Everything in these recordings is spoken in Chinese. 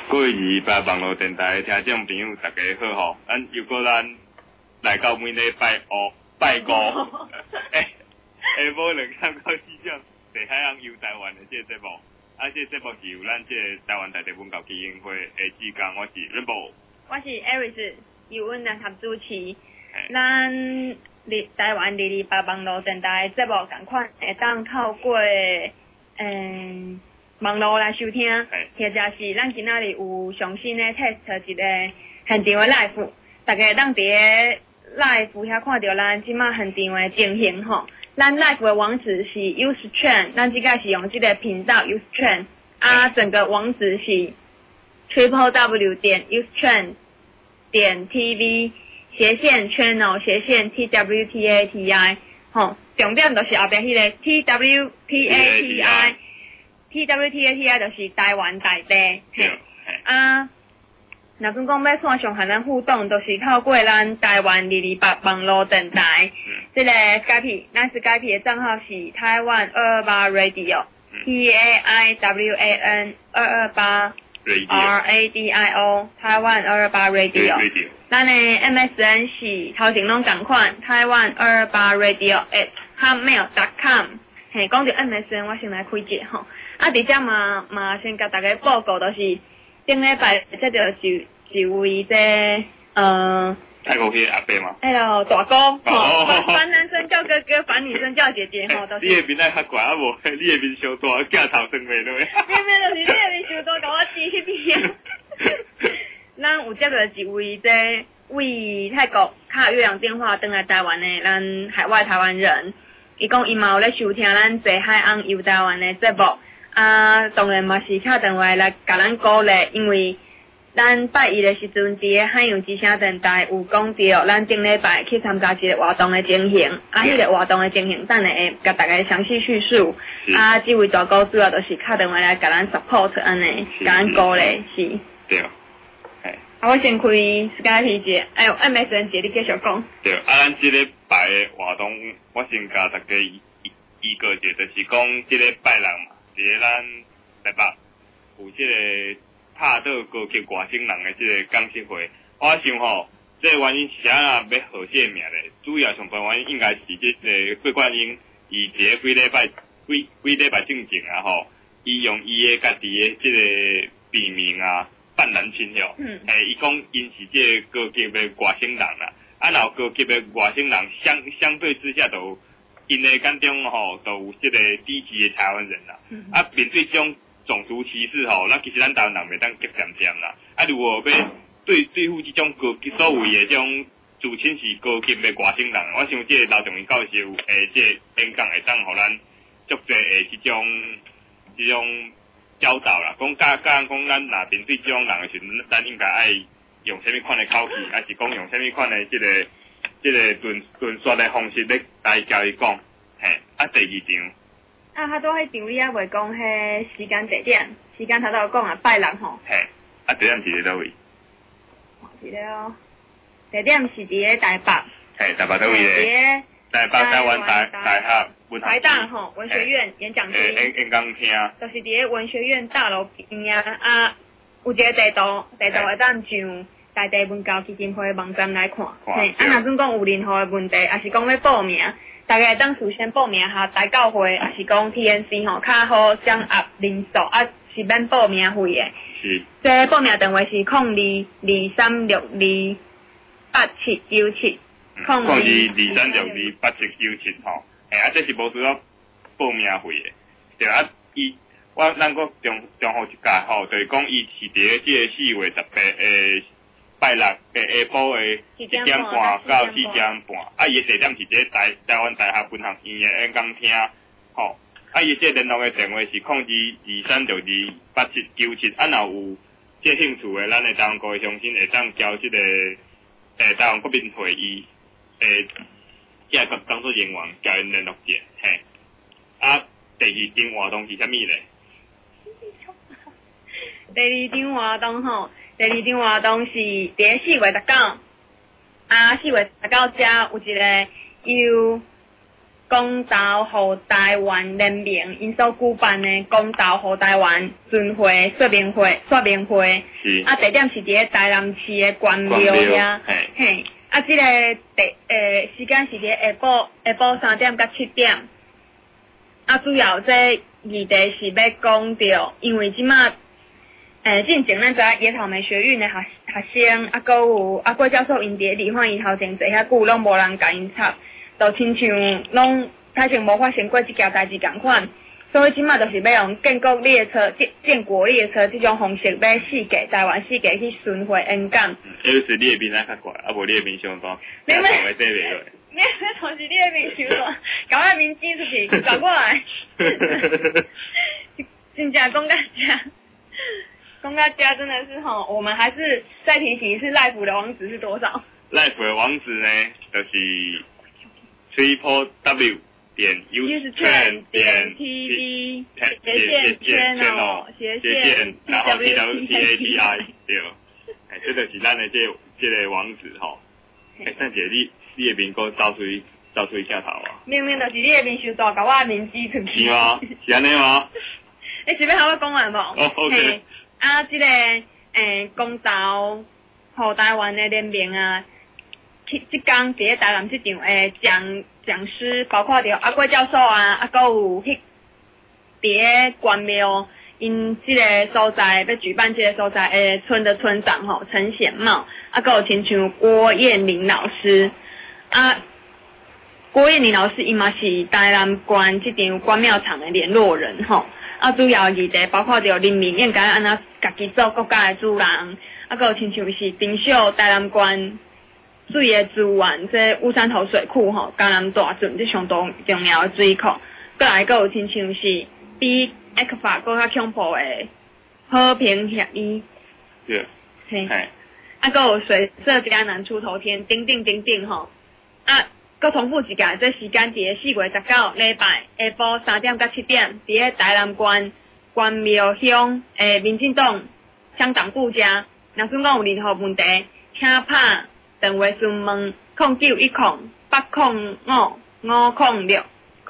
各位228网络电台听众朋友，大家好吼！又过咱来到每礼拜五，下晡2点到4点，地海岸游台湾的这个节目，这个节目是由咱这个台湾在地文教基金会的志工，我是 Rainbow， 我是 Aris， 由阮联合主持。咱台湾228网络电台节目同款会当透过网络来收听，或者是咱今仔日有上新的 test 一个现场的 live， 大家当伫个 live 遐看到咱即马现场的情形吼。咱 live 的网址是 Ustream， 咱即个是用这个频道 Ustream， 整个网址是 www.ustream.tv/channel/ TWTATI， 吼，重点就是后边迄个 TWTATI。TWTATI 就是台湾在地，若算讲要线上和咱互动，就是透过咱台湾228网络电台，这个 Skype， 咱 Skype 的账号是台湾228 Radio，TAIWAN 228 RADIO， 台湾228 Radio。咱的 MSN 是头前拢同款，台湾228 Radio@hotmail.com。嘿，讲到 MSN， 我先来开一个吼。伫遮嘛先甲大家报告，就是顶礼拜这着一位泰国迄个阿伯嘛。 大哥，烦男生叫哥哥，烦女生叫姐姐吼，都是。 你的面仔较悬啊无？你的面伤大，镜头算袂落。 你就是你的面伤大，甲我指迄边。咱有接到一位为泰国敲越洋电话转来台湾的咱海外台湾人，伊讲伊嘛有咧收听咱坐海岸游台湾的节目。当然嘛是敲电话来甲咱鼓励，因为咱拜一的时阵，伫个海洋之声电台有讲到咱顶礼拜去参加一个活动的情形，迄个活动的情形，等下会甲大家详细叙述。这位大哥主要就是敲电话来甲咱 support 安尼，甲咱鼓励是。对。我先开 Skype 一个，MSN 一个，你继续讲。 对，咱这礼拜的活动，我先甲大家预告一下，就是讲这礼拜六嘛。伫个咱台北有即个拍倒高级外省人的即个讲习会，我想吼，这个原因是啥要号这个名咧？主要上半原因应该是即个郭冠英，伊伫个几礼拜之前啊吼，伊用伊的家己的即个笔名啊泛滥倾向，伊讲因是即个高级的外省人啦，然后高级的外省人相对之下都。因的眼中吼，都有即个低级的台湾人啦。面对这种种族歧视吼，那其实咱台湾人袂当急点点啦。如果要对付这种所谓的这种自称是高级的外省人，我想这个刘仲义教授这个演讲会当互咱足侪这种教导啦。讲讲咱若面对这种人的时阵，咱应该爱用什么款的口气，还是讲用什么款的这个论述的方式咧来教伊讲，第二场。 他都迄场你还未讲迄时间地点，时间头有讲啊，拜六吼。 地点是伫倒位？ 是咧哦，地点是伫咧台北。 台北倒位咧？台湾大学文台大吼文学院演讲厅。 演讲厅。 就是伫咧文学院大楼边啊，有一个地图会当上。在地文教基金会网站来看，若算讲有任何的问题，也是讲要报名，大家会当事先报名下台教会，也是讲 TNC 吼，较好掌握人数，是免报名费的。是。这报名电话是0223628797，0223628797 吼，这是无需要报名费的。对咱个中好一届吼，就是讲伊是伫个即个4月18拜六的下晡的1点半到4点半，伊的地点是伫台湾大学文学院的演讲厅，吼，伊这联络的电话是0223628797，若有这兴趣的，咱的台湾各位乡亲会当交这个台湾国民会议这个工作人员交因联络者，第二场活动是啥物咧？ 第二场活动吼，是伫个4月19，4月19遮有一个由公道互台湾联盟因所举办的公道互台湾巡回说明会， 是啊，地点是伫咧台南市的关庙遐，嘿，啊，即个时间是伫下晡3点到7点，啊，主要这议题是要讲到，因为即马进前咱知野草莓学院的学生，啊，还有郭教授因伫立法院头前坐遐久，拢无人甲因插，就亲像拢之前无发生过即件代志共款，所以即马就是要用建国列车即种方式，要台湾四界去巡回演讲。 是你的面仔较怪，啊无你的面伤大， 你们会说袂落。 你同时你的面伤大，甲我的面挤出去，转过来。真正讲到这真的是吼，我们还是再提醒一次，Life 的网址是多少 ？Life 的网址呢，就是 triple_w 点 ustrend.tv 斜线然后 TWCATI 对，这就是咱的这个网址吼。但是你的面够照出一下头啊？ 明明就是你的面伤大，甲我的面挤出去。 是吗？是安尼吗？ 你是要和我讲完无？ 哦 ，OK。 啊，这个公道互台湾的联盟啊，即天伫咧台南即场讲师，包括着郭教授啊，还有伫咧关庙因即个所在要举办即个所在村的村长吼陈显茂，还有亲像郭燕玲老师啊。郭燕玲老师伊嘛是台南县即场关庙场的联络人吼。啊，主要议题包括着人民应该安怎家己做国家的主人，啊，还有亲像是珍惜台南县水的资源，这乌山头水库吼，江南大圳这上重要的水库，再来还有亲像是比埃克法更较恐怖的和平协议， 对， 嘿，啊，还有水色佳南出头天，等等吼，啊。搁重复一下，这时间伫咧4月19礼拜下晡3点到7点，伫咧台南县关庙乡民进党乡党部家，若算讲有任何问题，请拍电话询问0910805506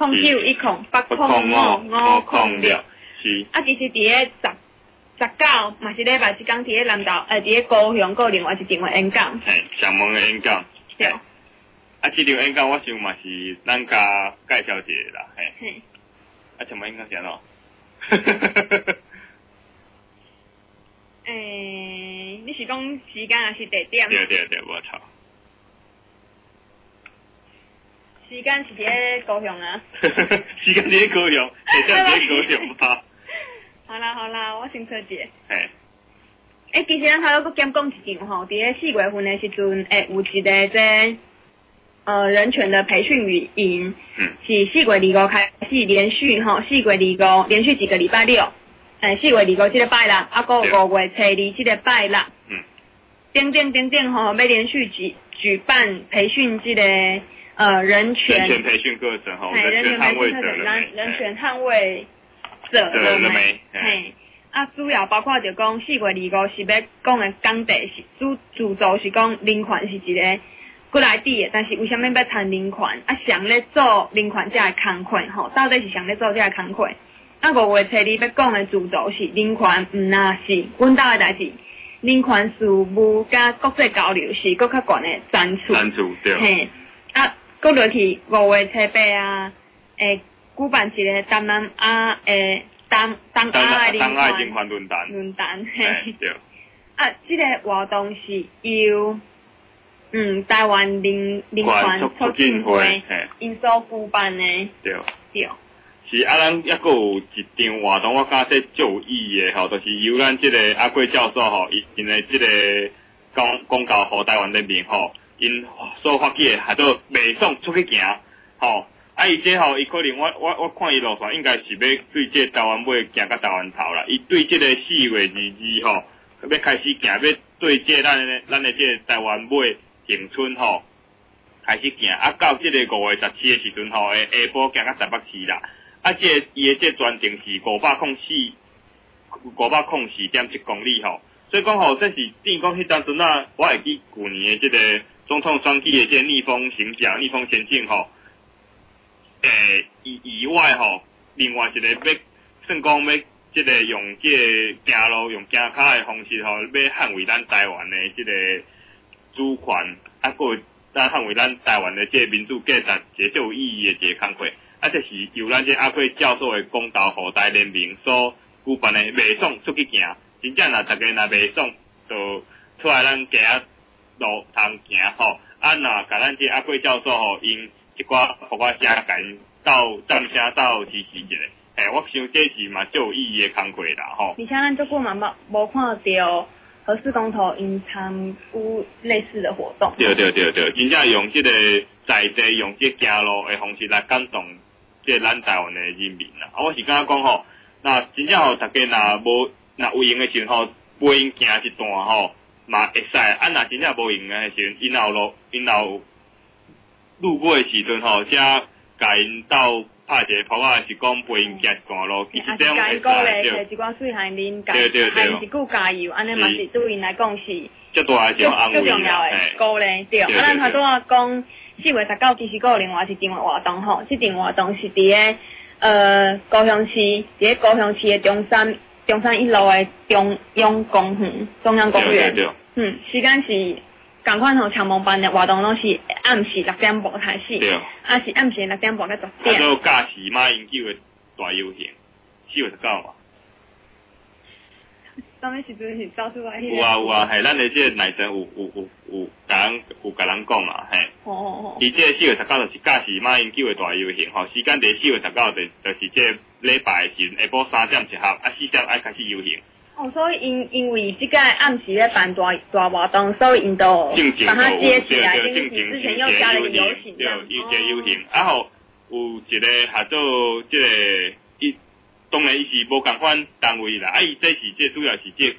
0910805506。 是。 啊，其实伫咧19嘛是礼拜即天伫咧南投伫咧高雄，搁有另外一场的演讲。 上门的演讲。 对。 啊，这场演讲我想嘛是咱家介绍一下啦，嘿。啊，什么演讲是安怎？ 你是讲时间还是地点？ 对，无错。 时间是伫高雄啊。 时间伫高雄，地点伫高雄吗？ 好啦，我先找一下。 嘿。 其实咱还要搁减讲一场吼，伫咧4月份的时阵，有一个这。人权的培训语营，是4月25开始连续4月25连续几个礼拜六，4月25这个拜六，啊个5月2这个拜六，等吼，要连续举办培训这个人权培训课程吼， 人权捍卫者，人权捍卫者了没？嘿，啊主要包括就讲4月25是要讲的讲题是主轴是讲人权是一个。过来底的，但是为什么要谈人权？啊，想咧做人权这个工课吼，到底是想咧做这个工课？啊，5月2日要讲的主轴是人权，毋那是阮兜的代志。人权事务甲国际交流是搁较悬的赞助。 对。 嘿，啊，搁落去5月7啊，举办一个东南亚东亚人权论坛。嘿， 对。 啊，这个活动是由。台湾人权促进会因所举办的。 对。是啊，咱还佫有一场活动，我感觉足有意义的吼，就是由咱这个郭教授吼，因的这个公告互台湾人民吼，因所发起的还都袂爽出去行吼。啊，伊这吼，伊可能我看伊路线应该是要对这台湾尾行到台湾头啦。伊对这个4月22吼，要开始行，要对这咱的这台湾尾。迎春吼开始行，啊到这个5月17的时阵吼，下晡行到台北市啦。啊，伊的这专程是504.1公里吼，所以讲吼，这是等于讲迄当阵啊，我会记去年的这个总统选举的这逆风行脚、逆风前进吼， 以外吼，另外一个要算讲要即个用即个行路用行脚的方式吼，要捍卫咱台湾的即个主权，啊，个捍卫咱台湾的即个民主价值，一个最有意义的一个工作。啊，这是由咱这阿贵教授的公道后代联名所举办的袂爽出去行，真正大家若袂爽，就出来咱行啊路通行吼。啊，若甲咱这阿贵教授吼，因一寡互我写紧到赞声到支持一下。我想这是嘛最有意义的工作啦吼。 而且咱这久嘛无看到核四公投因参与类似的活动。 对，真正用这个在地用这行路的方式来感动这咱台湾的人民啦。我是感觉讲吼，那真正吼大家若有闲的时候吼，陪因行一段吼嘛会使。啊，若真正无闲的时候，因有路过的时阵吼，才甲因斗拍一个炮啊，是讲陪因行一段路，其实这样会使。 找一寡水喊恁加，喊一句加油，安尼嘛是对因来讲是最大一种安慰最重要的鼓励。对，啊，咱头拄仔讲4月19，其实还有另外一场活动吼，这场活动是伫个高雄市，伫个高雄市的中山1路的中央公园。对，时间是。同款吼，长蒙班的活动拢是暗时6点半开始，啊是暗时6点半到10点。 啊，都驾驶马英九的大游行，4月19嘛。 什么时阵是走出来？ 有啊，系咱的这个内神有甲人讲啊，嘿。伊这4月19就是驾驶马英九的大游行，吼，时间伫4月19就是这礼拜的时阵，下晡3点集合，啊4点爱开始游行。 所以因为这个暗时咧办大活动，所以因都把它接起来，跟之前又加了一个游行， 对，一个游行，啊后有一个合作这个当然伊是无共款单位啦，啊伊这是这主要是这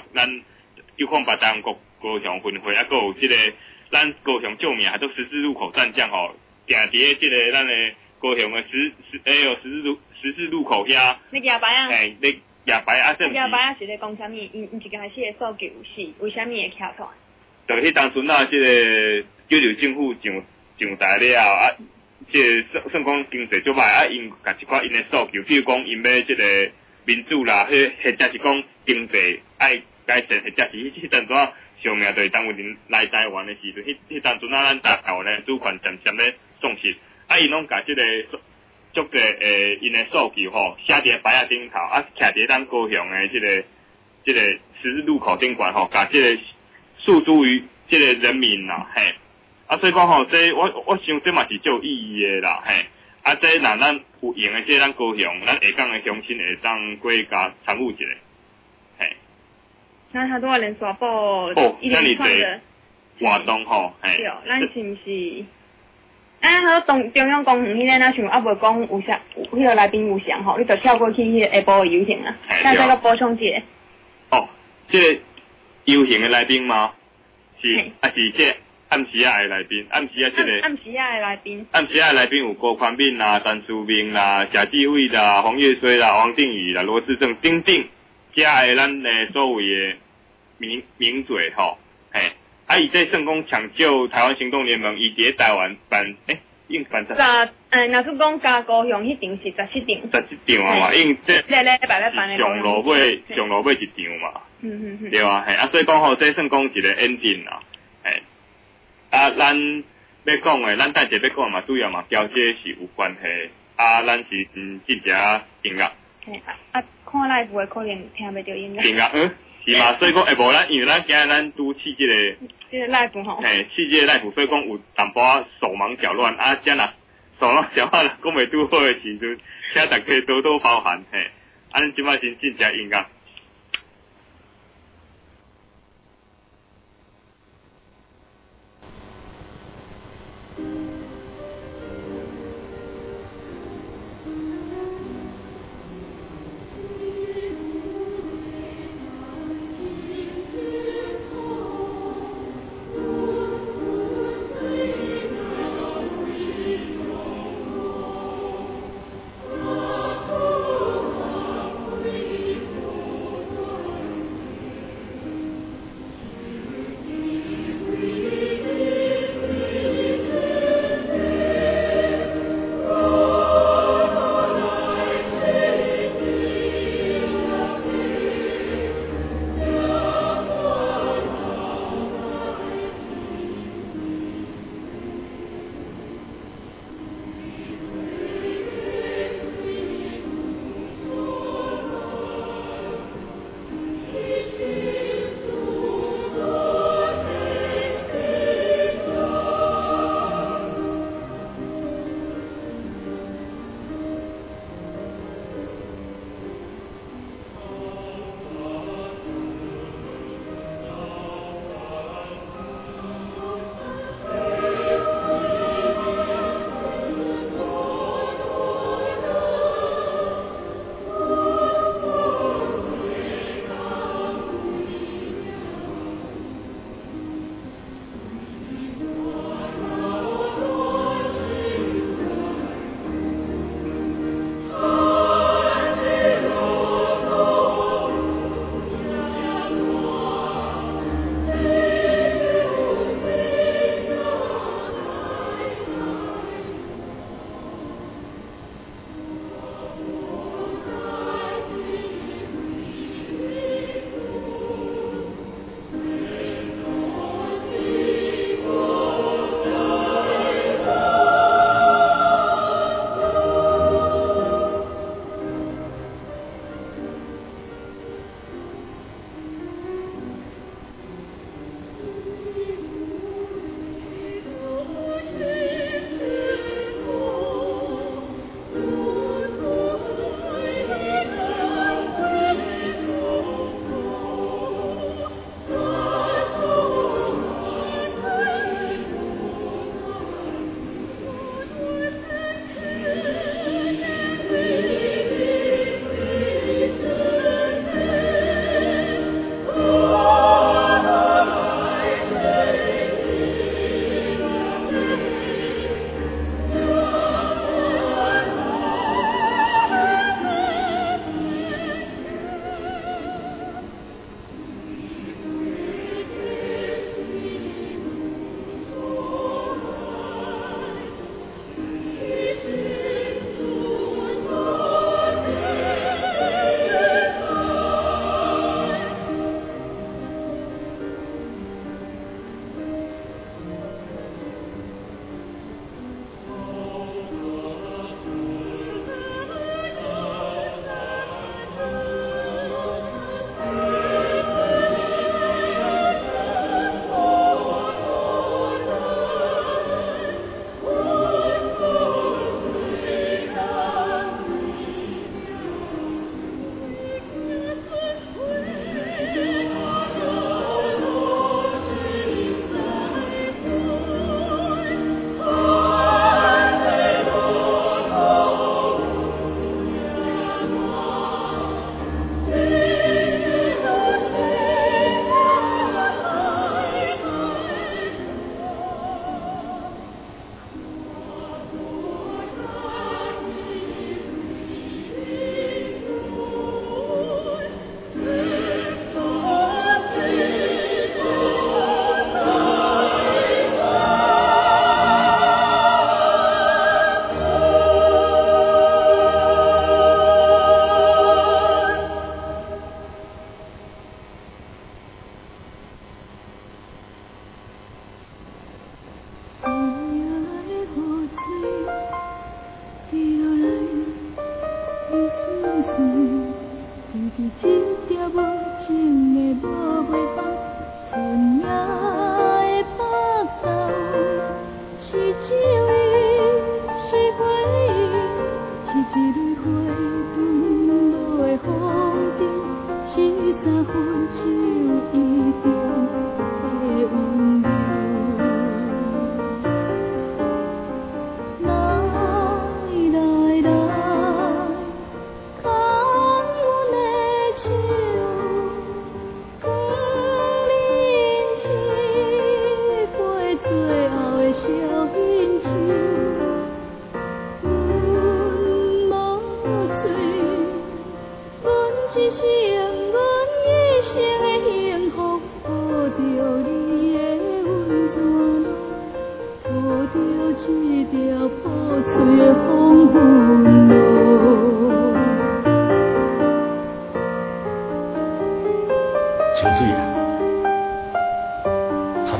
908台湾高雄分会，啊，还有这个咱高雄救命还有十字路口战将吼，定伫这个咱的高雄的十字路口遐， 你举牌啊？ 你。举牌啊！ 举牌啊！是咧讲啥物？因一开始的诉求是为虾米会徛出来？ 就迄当初啊，这个叫做政府上台了啊，这算讲经济足歹啊，因甲一寡因的诉求，比如讲因要这个民主啦，或者是讲经济爱改善，或者是迄当初上面就是当有人来台湾的时阵，迄当初咱台湾的主权渐渐咧丧失，啊，因拢甲这个。足个因的诉求吼，写伫牌仔顶头，啊，徛伫咱高雄的这个十字路口顶管吼，甲这个诉诸于这个人民啦，嘿，啊，所以讲吼，这我想这嘛是最有意义的啦，嘿，啊，这若咱有闲的，这咱高雄，咱下港的乡亲会当过加参与一下，嘿。 那他都要连续报一连串的活动吼，嘿。 对，咱是毋是？好，中央公园迄个，咱想袂讲有啥，迄个来宾有啥吼，你就跳过去迄个下晡的游行啊。咱再个补充一个。 这个游行的来宾吗？是，是这暗时的来宾，暗时这个。 暗时的来宾。 暗时的来宾有郭宽敏啦、陈淑明啦、贾志伟啦、黄月水啦、王定宇啦、罗志正等等，加的咱的所谓的名嘴吼，嘿。啊！伊这算讲抢救台湾行动联盟，伊伫台湾办，应办啥？ 若是讲加高雄迄场是17场。 17场啊嘛，因这礼拜要办的。 上路尾一场嘛。对啊，嘿，啊，所以讲吼，这算讲一个 ending 啦，嘿。啊，咱要讲的，咱等下要讲嘛，主要嘛，交这是有关系。啊，咱是进只音乐。 嘿，看 live 的可能听袂到音乐。 音乐，是嘛？所以讲，无咱，因为咱今日咱拄去这个 live 吼， 去这个 live，所以讲有淡薄手忙脚乱啊，这样手忙脚乱讲袂拄好的时阵，请大家多多包涵嘿。咱即摆先进只音乐。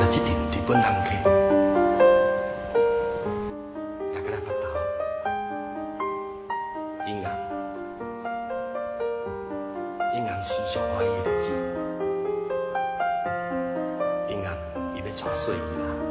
到这阵日本航客，大家来发头，英红时常欢喜的日子，英红伊要娶水姨啦。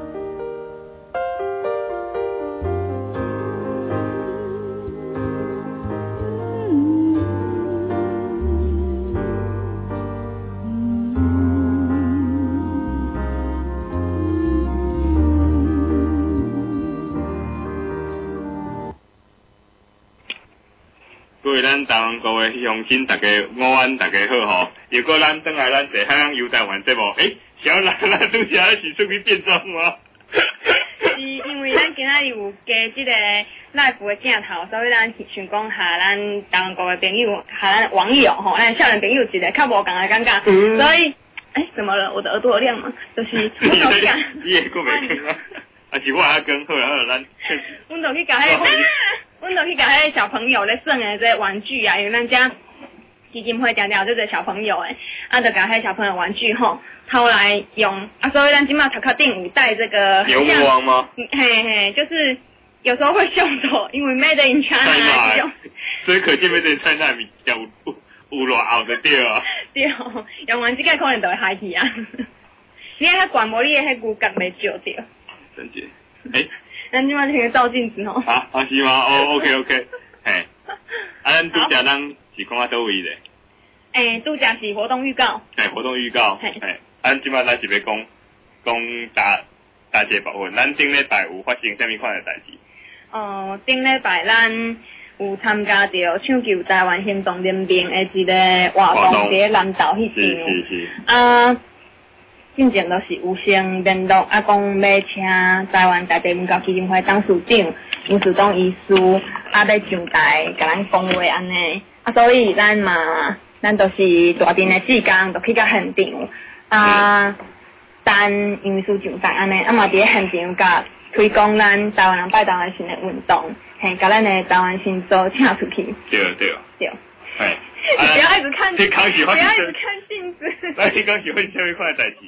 各位咱台湾各位乡亲，大家午安，大家好吼！如果咱转来咱坐海洋游台湾节目，小兰咱拄则是出去变装吗？ 是因为咱今仔日有加即个 live 的镜头，所以咱想讲下咱台湾各位朋友，下咱网友吼，咱少年朋友一个较无共的感觉，所以怎么了？我的耳朵有亮吗？就是我老讲， 你也过袂跟啊？啊是我还跟好啦，咱阮就去甲阮就去甲迄个小朋友咧耍的这玩具啊，因为咱家基金会定定这个小朋友诶，就甲迄小朋友玩具吼偷来用，所以咱今麦头壳顶有带这个牛魔王吗？ 嘿，就是有时候会凶手，因为 Made in China 用， 所以可见 Made in China 比较有偌后的对啊。 对，用完这个可能就会害去啊。你看他管无你的迄骨骼袂照着。 真姐， 咱今麦就去照镜子吼。 是吗？OK，嘿，咱拄则咱是讲倒位咧？ 拄则是活动预告。 活动预告。咱今麦咱是要讲大节部分，咱顶礼拜有发生啥物款的代志？ 顶礼拜咱有参加着抢救台湾行动联盟的一个活动，伫南投迄边。是。进前都是有先联络讲要请台湾在地文教基金会董事长吴树东医师要上台甲咱讲话安尼，所以咱都是大阵的时间就去到现场等因为上台安尼，嘛伫现场甲推广咱台湾人拜台湾神的运动，甲咱的台湾神做请出去。 对。 不要一直看镜子。 你讲是发生啥物款的代志？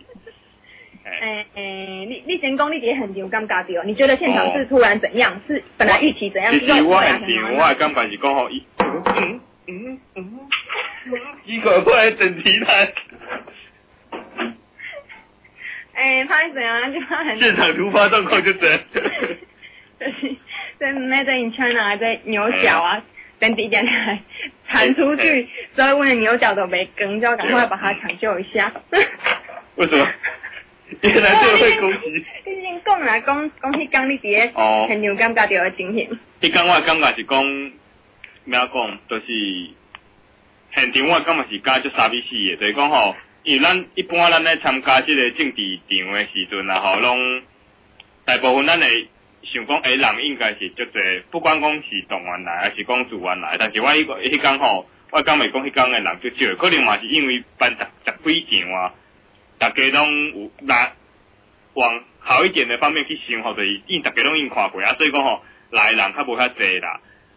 你先讲你伫现场感觉到，你觉得现场是突然怎样？是本来预期怎样？ 其实我现场我的感觉是讲吼，伊个过来整题来。 拍怎样？就拍很。 现场突发状况就这。 就是在 Made in China 在牛角啊，等地点来弹出去，所以我的牛角都没跟，就要赶快把它抢救一下。 为什么？原来这会攻击。 你先讲啦，讲迄天你伫咧现场感觉到的情形。 迄天我的感觉是讲，咩讲，就是现场我的感觉是加足傻逼死的，就是讲吼，因为咱一般咱咧参加这个政治场的时阵啊，吼，拢大部分咱会想讲，人应该是足侪，不管讲是动员来还是讲自愿来，但是我迄天吼，我敢袂讲迄天的人足少，可能嘛是因为办十几场啊。大家拢有往好一点的方面去想吼，就是因大家拢看过所以讲吼来人较无遐济啦。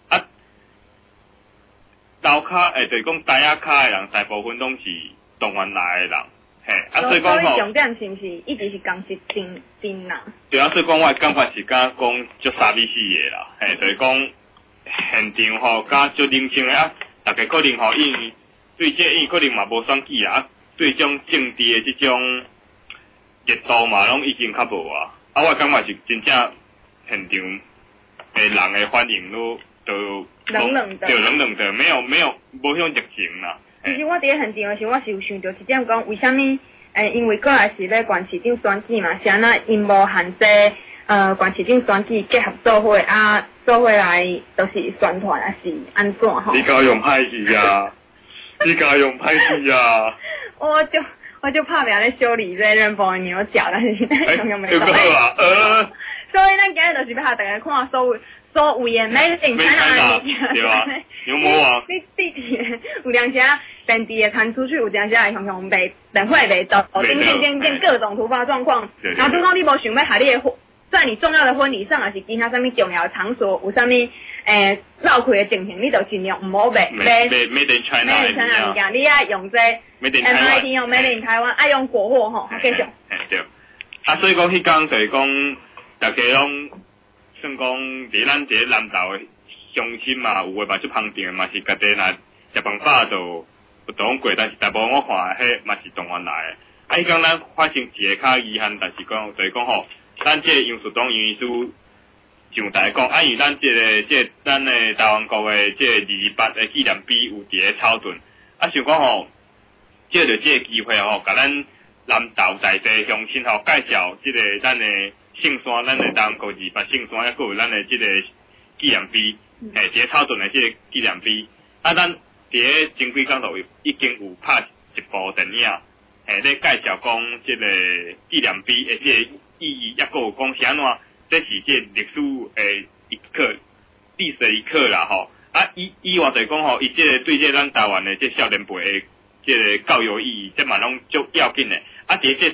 楼骹就是讲台下骹的人，大部分拢是动员来的人，所以讲吼。 重点是毋是一直是讲是真人？ 对所以讲我的感觉是讲足傻逼死的啦，就是讲现场吼甲足冷清的大家可能吼因为对这可能嘛无选举啦。对种政治的这种热度嘛，拢已经较无我感觉是真正现场人的反应都冷冷的，没有无像热情啦。 其实我伫现场的时候，我是有想到一点讲，为什么因为过来是咧县市长选举嘛，是安那因无限制县市长选举结合做伙做伙来都是宣传还是安怎吼？ 你搞用歹去啊！你搞用歹去啊！ 我就怕不要咧修理这任风的牛角，但是现在永远没到。所以咱今日就是要大家看所有的 Made in China 的对啊，牛魔王。 你有两家本地的传出去，有两家雄雄被等会被走，等各种突发状况。然后拄到你无想要下你的在你重要的婚礼上，还是其他什么重要的场所，有什么绕开的情形，你就尽量唔好买 Made in China 物件，你爱用这 MIT 用 Made in 台湾，爱用国货吼，继续。 对。 所以讲迄天就是讲，大家拢算讲伫咱一个南投的乡亲嘛，有诶嘛足方便嘛是家己若食饭饱就有讲过，但是大部分我看迄嘛是动员来诶。迄天咱发生一个较遗憾，但是讲就是讲吼，咱这个杨树东院书上台讲，因为咱咱的台湾国的这个28的纪念碑有伫个草屯，想讲吼，借着这个机会吼，甲咱南投在地乡亲吼介绍这个咱的圣山，咱的台湾国28圣山，还佫有咱的这个纪念碑，一个草屯的这个纪念碑。咱伫个前几工头已经有拍一部电影，咧介绍讲这个纪念碑的这个意义，还佫有讲是安怎，这是这历史的一课，历史的一课啦吼。以外就是讲吼，伊这个对这咱台湾的这少年辈的这个教育意义，这嘛拢足要紧的。伫这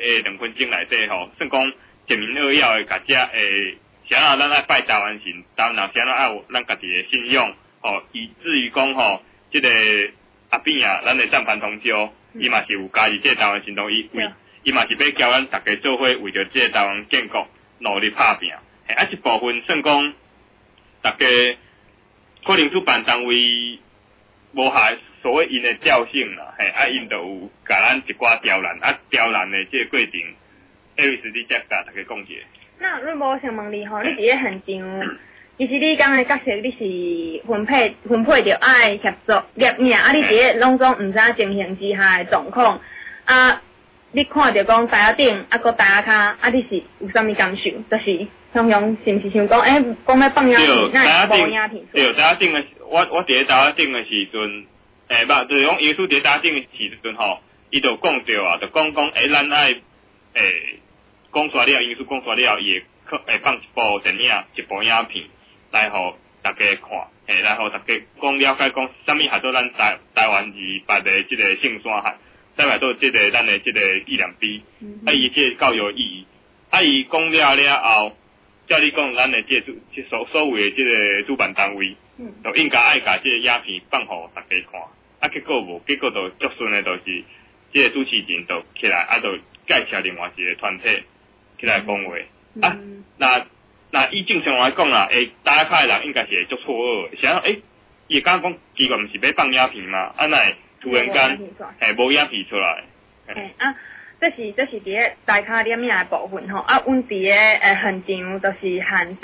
2分钟内底吼，算讲一明二要的，甲遮是安怎咱爱拜台湾神，当然是安怎爱有咱家己的信仰吼，以至于讲吼，这个阿扁啊，咱的战盘同舟，伊嘛是有加入这台湾神同伊嘛是要教咱大家做伙为着这台湾建国努力打拼。一部分算讲大家可能主办单位无下所谓因的调性啦，因就有甲咱一寡刁难，刁难的这个过程，艾瑞斯你才甲大家讲一下。 那瑞波想问你吼，你伫咧现场，其实你讲的角色你是分配着爱协助摄影，你伫咧拢总毋知情形之下的状况，你看着讲台仔顶佮台仔骹，你是有啥物感受？就是常常是毋是想讲，讲要放影片，那无影片。 对，台仔顶的我伫咧台仔顶的时阵，就是讲耶稣伫台仔顶的时阵吼，伊就讲着啊，就讲咱爱讲煞了，耶稣讲煞了，伊会放一部电影、一部影片来互大家看，来互大家讲了解讲啥物下做咱台湾28的即个圣山下。再来做这个咱的这个纪念碑，伊这教育意义，伊讲了后，照你讲咱的这所有的这个主办单位，就应该爱甲这个影片放互大家看，结果无，结果就足顺的，就是这个主持人就起来，就介绍另外一个团体起来讲话，那以正常来讲啦，大家看的人应该是会足错愕，想伊刚讲奇怪，毋是要放影片吗？那突然间，无影片出来。 这是伫咧台骹摄影的部分吼。阮伫咧现场就是限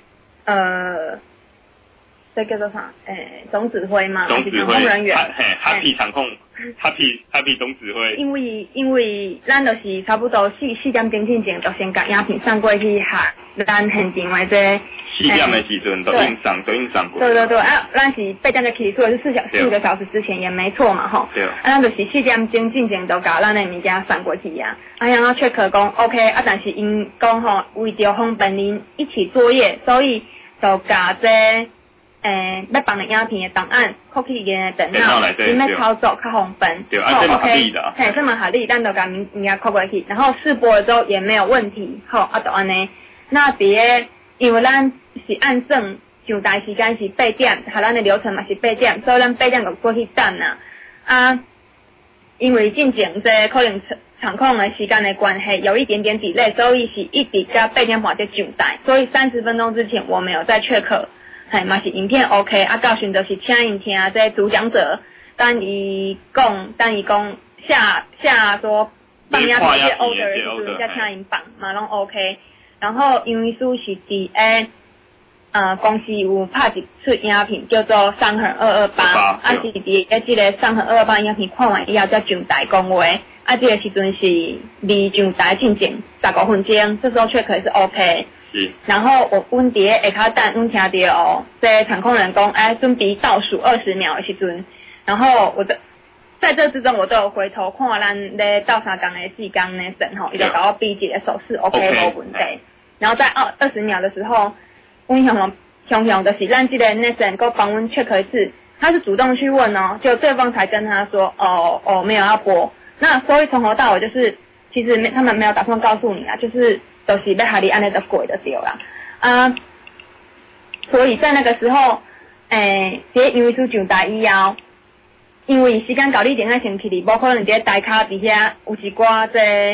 这叫做啥？总指挥嘛，还是场控人员 ？Happy 场控 ，Happy 总指挥。 因为咱就是差不多4点钟之前，就先甲影片送过去下咱现场的这。 4点的时阵都应上过。 对，咱是8点就起诉，是4个小时之前也没错嘛吼。 对。 咱就是4点钟之前就甲咱的物件送过去啊。然后 check 讲 OK，但是因讲吼为着方便恁一起作业，所以就甲这要放的影片的档案扣去个电脑，因要操作较方便。 对，这蛮合理的。 这蛮合理，咱就甲物件扣过去，然后试播了之后也没有问题，好，就安尼。那伫因为咱是按正上台时间是8点，咱的流程嘛是8点，所以咱8点就过去等啦。因为进前这可能场控的时间的关系，有一点点 delay， 所以是一直到8点半才上台，所以30分钟之前我没有在check，嘛是影片 OK，教训就是请因听这主讲者，等伊讲下说放影片这 order 的时阵，才请因放，嘛拢 OK。然后因为是伫公司有拍一出影片叫做《伤痕228》，是伫这个《伤痕228》影片看完以后才上台讲话，这个时阵是离上台进前15分钟，这时候check是 OK。 是。 然后阮伫下骹等，阮听到这场控人讲，准备倒数20秒的时阵，然后在这之中，我都有回头看咱咧倒三工的4工的神吼，伊就甲我比一个手势 OK 无问题。然后在20秒的时候，阮雄就是咱这个 Nathan 够帮阮 check 一次，他是主动去问哦，就对方才跟他说没有要播。那所以从头到尾就是其实他们没有打算告诉你啦，就是要下你安尼就过就对啦。所以在那个时候，这因为是上台以后。因为时间到你定爱先去哩，无可能伫台骹伫遐有一寡这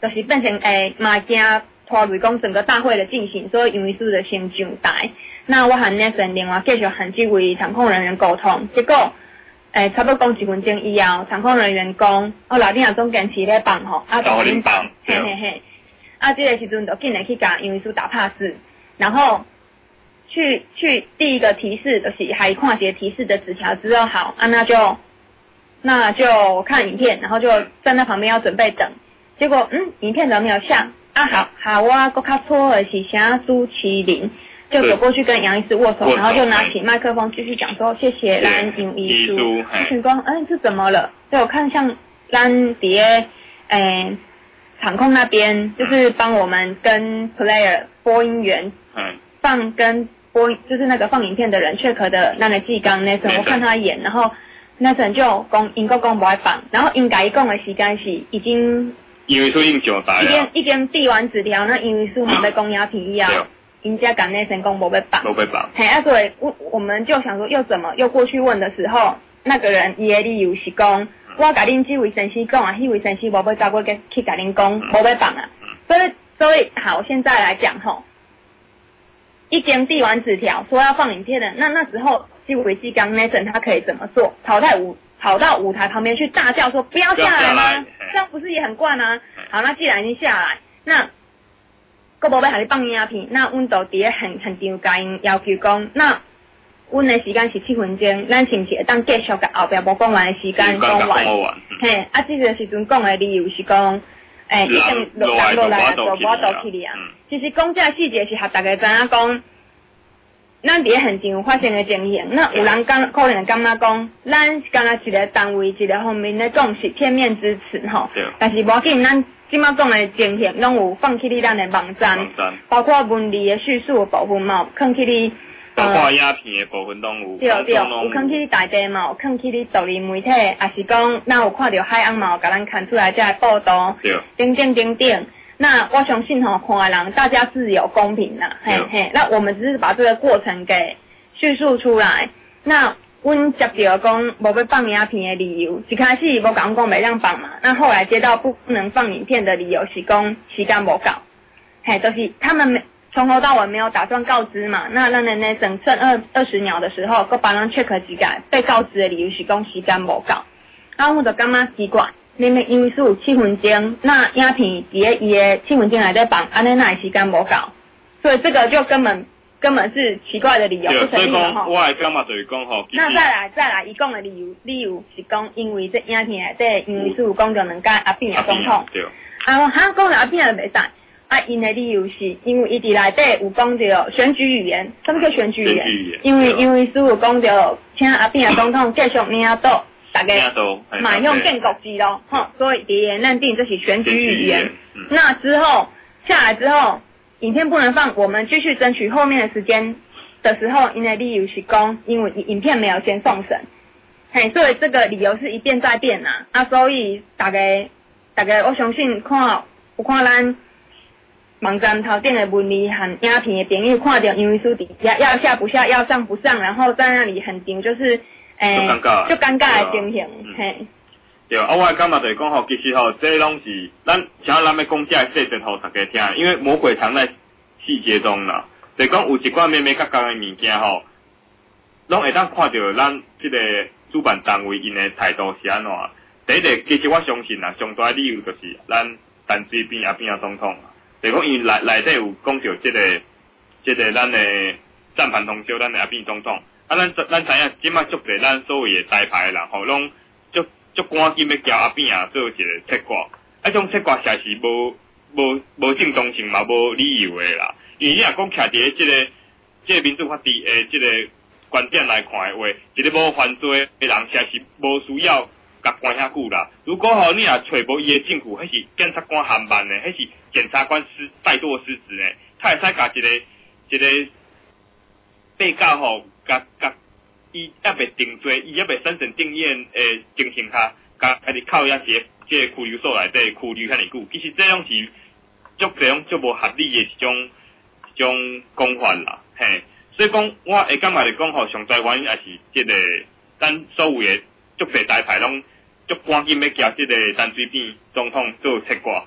就是变成嘛惊拖累讲整个大会的进行，所以杨医师就先上台。那我和 Nathan 另外继续和这位场控人员沟通，结果差不多讲1分钟以后，场控人员讲，老丁啊总监是咧放吼，就恁放，嘿嘿嘿。这个时阵就紧来去甲杨医师打 pass， 然后去第一个提示就是还看些提示的纸条之后好那就看影片，然后就站在旁边要准备等，结果影片怎么没有下好我搁较错的是啥朱麒麟，就走过去跟杨医师握手，然后就拿起麦克风继续讲说谢谢咱杨医师，我想说这怎么了？所以我看像咱底下场控那边就是帮我们跟 player 播音员放跟播就是那个放影片的人 check 的那个纪刚 Nathan， 我看他演，然后 Nathan 就讲英国讲不爱放，然后应该讲的时间是已经因为说已经上台了， 已经递完纸条，那因为是嘛要讲鸦片以后，人家跟 Nathan 讲不要放，所以我们就想说又过去问的时候，那个人伊的理由是讲。我甲恁这位先生讲迄位先生无要交我去甲恁讲，无要放啊。所以好，现在来讲吼，已经递完纸条说要放影片的，那时候这位纪刚 Nathan 他可以怎么做？跑到舞台旁边去大叫说不要下来吗？这样不是也很怪吗？好，那既然已经下来，那佫无要和你放影片，那阮就伫很场甲因要求讲那。阮的时间是7分钟，咱是毋是会当继续甲后壁无讲完的时间讲完？嘿，这个时阵讲的理由是讲，已经落来就无倒去了。其实讲这个细节是合大家知影讲，咱伫现场发生的情形，那有人可能感觉讲，咱是敢若一个单位一个方面咧讲是片面之词吼，但是无要紧，咱即马讲的情形拢有放去你咱的网站，包括文字的叙述的部分嘛，放去你。 包括鸦片的部分拢有， 对，有放去大地嘛，有放去你独立媒体，也是讲，咱有看到海洋嘛，有甲咱看出来这个报道，等等。那我相信看的人大家是有公平的，嘿，那我们只是把这个过程给叙述出来。那阮接到讲无要放鸦片的理由，一开始无讲袂让放嘛，那后来接到不能放影片的理由是讲时间无够，嘿，就是他们从头到尾没有打算告知嘛，那咱的呢剩20秒的时候，佮帮人 check 一下，被告知的理由是讲时间无够，然后我就感觉奇怪，明明因为是有7分钟，那影片伫伊的7分钟内底放，安尼哪会时间无够？所以这个就根本是奇怪的理由，不成立的吼。 我的感觉就是讲吼， 那再来，伊讲的理由是讲，因为这影片内底因为是有讲到两届阿扁的总统，讲到阿扁就袂使。因的理由是因为伊伫内底有讲到选举语言，什么叫选举语言？因为是有讲到请阿扁总统继续领导大家迈向建国之路，所以也认定这是选举语言。那之后下来之后，影片不能放，我们继续争取后面的时间的时候，因的理由是讲，因为影片没有先送审，所以这个理由是一变再变所以大家我相信有看咱。网站头顶的文字和影片的朋友看到杨医师要下不下，要上不上，然后在那里很顶，就是就尴尬的情形，嘿。 对，我感觉就是讲吼，其实吼，这拢是咱要讲这个细节互大家听，因为魔鬼藏在细节中啦。就是讲有一寡咩咩角角的物件吼，拢会当看到咱这个主办单位因的态度是安怎。第一个，其实我相信啦，上大理由就是咱陈水扁总统。就是讲，因内底有讲到这个咱的战盘通宵，咱的阿扁总统。咱知影，即摆足侪咱所谓的台牌人吼，拢足赶紧要交阿扁做一个切割。种切割实在是无正当性嘛，无理由的啦。因为你若讲徛伫这个民主法治的这个观点来看的话，一个无犯罪的人，实在是无需要。甲关遐久啦！如果你若找无伊的证据，迄是检察官含办的，迄是检察官怠惰失职的，他会使甲一个被告甲伊还未定罪，伊还未审审定验的情形下，甲你扣遐一个这个拘留所内底拘留遐尼久，其实这种是足无合理的一种讲法啦，嘿。所以讲，我会感觉是讲上大原因也是这个咱所有的足侪台牌拢。足赶紧要交这个陈水扁总统做切割，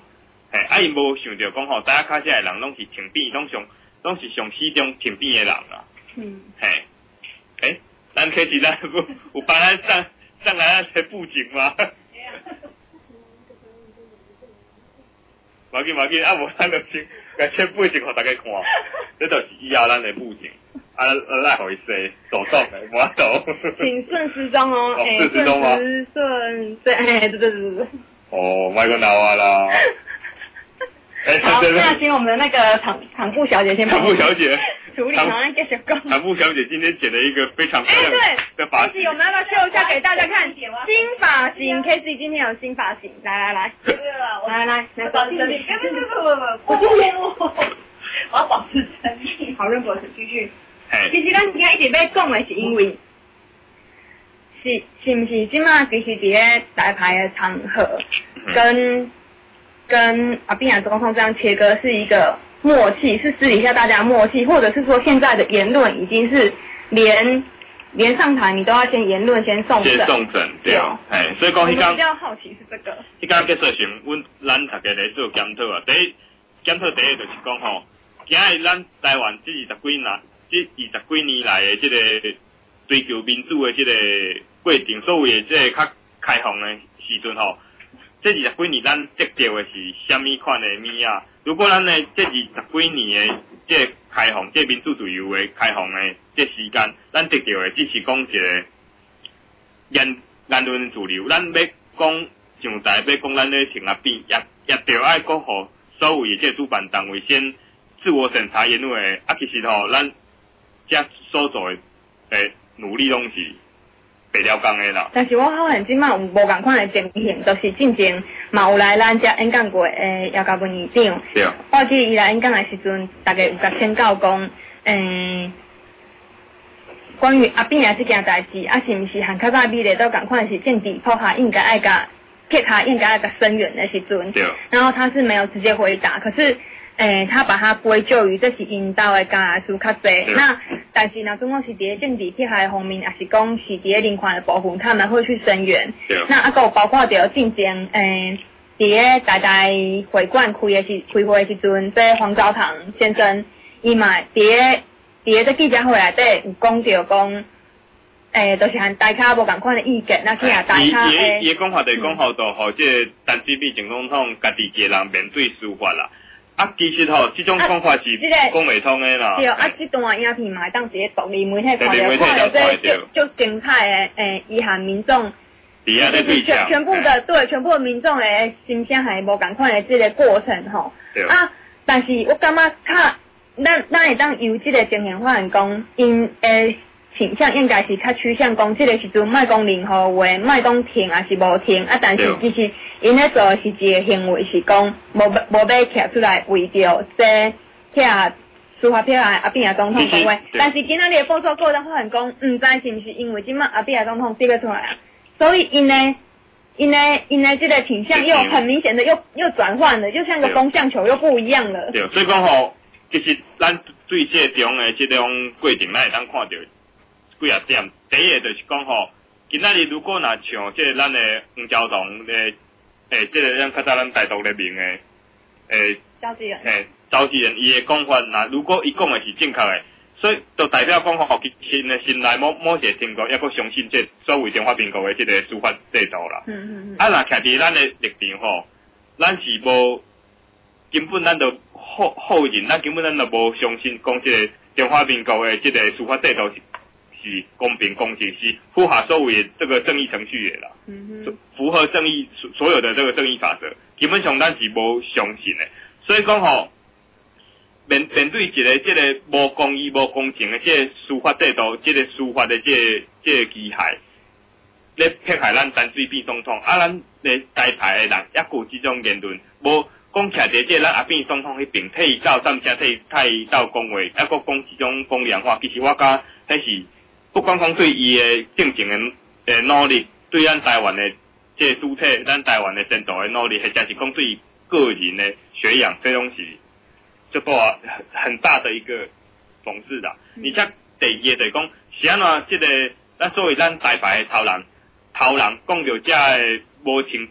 伊无想着讲吼，大家卡些的人拢是挺边，拢是上始终挺边的人啦。咱开始咱有帮咱上来那布景吗？无紧，啊无咱就先甲这布景互大家看，这就是以后咱的布景。来互伊说走动的，无法度。 请顺时钟哦， 顺时钟吗？ 对。 哦，卖个闹啊啦！ 好，那请我们的那个场部小姐先。 场部小姐。 处理好，那继续讲。 场部小姐今天剪了一个非常漂亮的发型。 我们要不要秀一下给大家看？新发型 ，K C 今天有新发型，来，保持整理。不，我要保持整理。好，任博士继续。其实咱今天一直要讲的是因为，是不是即马其实伫咧台牌的场合，跟阿扁总统这样切割是一个默契，是私底下大家默契，或者是说现在的言论已经是连上台你都要先言论先送审， 对，所以讲我比较好奇是这个。 迄刚结束时，咱大家来做检讨啊。检讨第一就是讲吼，今日咱台湾这20几年来的这个追求民主的这个过程，所谓的这个较开放的时阵吼，这20几年咱得到的是虾米款的物啊？如果咱的这20几年的这个开放、这民主自由的开放的这时间，咱得到的只是讲一个言论自由。咱要讲上台，要讲咱咧挺阿扁，也着爱讲互所有的这主办单位先自我审查言论的。其实吼，咱遮所做的努力拢是白了工的啦。 但是我好像即马有无共款的情形，就是进前嘛有来咱遮演讲过姚嘉文议长。 对。 我记得伊来演讲的时阵，大家有甲请教讲，关于阿扁的这件代志，是毋是和较早比咧都共款是政治迫害应该爱甲撇开应该爱甲声援的时阵。 对。 然后他是没有直接回答，可是。他把它归咎于这是因兜的家属较侪，那但是若总共是伫政治迫害方面，也是讲是伫人权的部分，他们会去声援。那有包括着进前伫大会馆开会的时阵，这黄昭堂先生伊嘛伫这记者会内底有讲着讲。就是和大家无共款的意见，那去啊大家伊讲法就是讲好到吼，这陈水扁前总统家己一个人面对司法啦。其实吼，这种讲法是讲袂通的啦。 对，这段影片嘛会当直接独立媒体看到这就精彩的伊和民众，就是全部的民众的心声还无共款的这个过程吼。但是我感觉咱会当由这个情形发现讲，因倾向应该是较趋向讲，这个时阵莫讲任何话，莫讲停还是无停但是其实因咧做的是一个行为，是讲无要徛出来为着这徛司法迫害阿扁总统讲话。但是今仔日的报道个人发现讲，毋知是毋是因为即马阿扁总统说出来所以因的这个倾向又很明显的又转换了，就像个风向球又不一样了。 对，所以讲吼，其实咱对这种的这种过程，咱会当看到。几啊点，第一个就是讲吼，今仔日如果若像这咱的黄昭堂的，这个咱较早咱台独人民的， 召集人， 召集人伊的讲法，如果伊讲的是正确的，所以就代表讲吼，其实呢心内某一个程度，抑搁相信这所谓中华民国的这个司法制度啦。若徛伫咱的立场吼，咱是无根本咱就后认，咱根本咱就无相信讲这个中华民国的这个司法制度是公平公正，是符合所谓的这个正义程序的啦，符合正义所有的这个正义法则，基本上咱是无相信的。所以讲吼，面对一个这个无公义、无公正的这个司法制度，这个司法的这个机械，咧迫害咱陈水扁总统，咱咧台牌的人也有这种言论，无讲徛伫这咱阿扁总统迄边替伊斗，甚至替伊斗讲话，还佫讲这种风凉话，其实我感觉迄是。不光光对伊的正经的努力，对咱台湾的这主体，咱台湾的前途的努力，或者是讲对伊个人的学养，这东西这个很大的一个讽刺啦。而且第二就是讲，是安怎咱作为咱台牌的头人讲着这无情面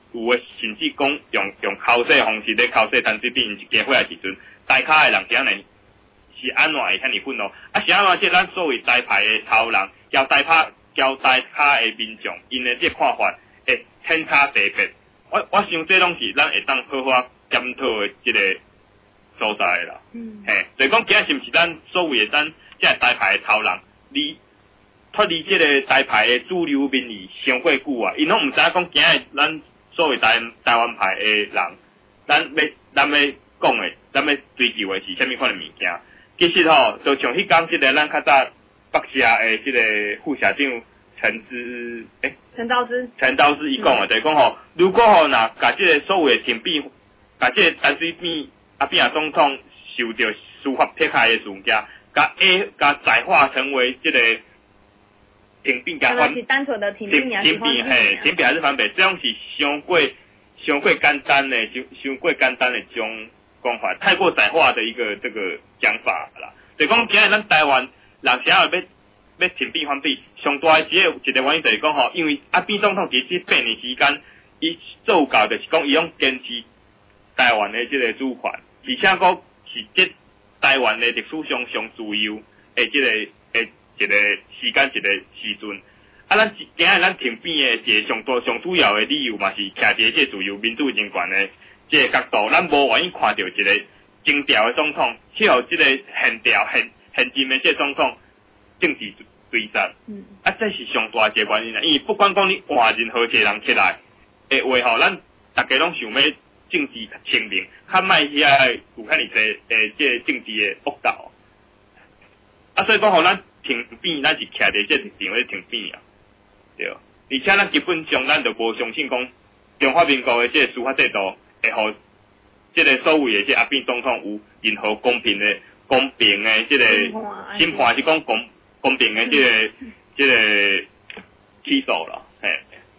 有诶甚至讲用口水方式咧口水陈水扁一家伙诶时阵，台骹诶人今日是安怎会遐尼愤怒？啊是安怎即咱作为台牌诶头人，交台骹诶民众，因诶即看法会天差地别。我想这拢是咱会当好好检讨诶即个所在啦。嘿，就是讲今日是毋是咱所谓诶咱即个台牌诶头人，脱离即个台牌诶主流民意伤过久啊，因拢毋知影讲今日咱所谓台湾牌诶人，咱要讲诶，咱要追求诶是虾米款诶物件？其实就像迄讲即个咱较早北社诶即个副社长陈昭之伊讲诶，就是讲如果若甲即个所谓诶停变，甲即个陈水扁阿扁啊总统受到司法迫害诶事件，甲再化成为即个停变甲翻， 是单纯的停变还是翻倍，这种是伤过简单的，伤过简单的种讲法，太过窄化的一个这个讲法啦。就是讲今日咱台湾人想要停变翻倍，上大一个原因就是讲因为阿扁总统其实8年时间，伊做到就是讲伊拢坚持台湾的这个主权，而且讲是即台湾的历史上上自由的这个一个时间一个时阵，咱今日咱停变的一个上主要的理由嘛是徛伫这自由民主人权的这个角度，咱无愿意看到一个正调的总统，去互这个现任的这个总统政治对战，这是上大一个原因啦。因为不管讲你换任何一个人起来的话咱大家拢想要政治清明，较卖遐有遐尼济这个政治的恶斗。所以讲咱停变，咱是徛伫这个地方停变啊，对。而且咱基本上咱就无相信讲中华民国的这个司法制度会互这个所谓的这阿扁总统有任何公平的这个审判，是讲公平的这个起诉啦，嘿。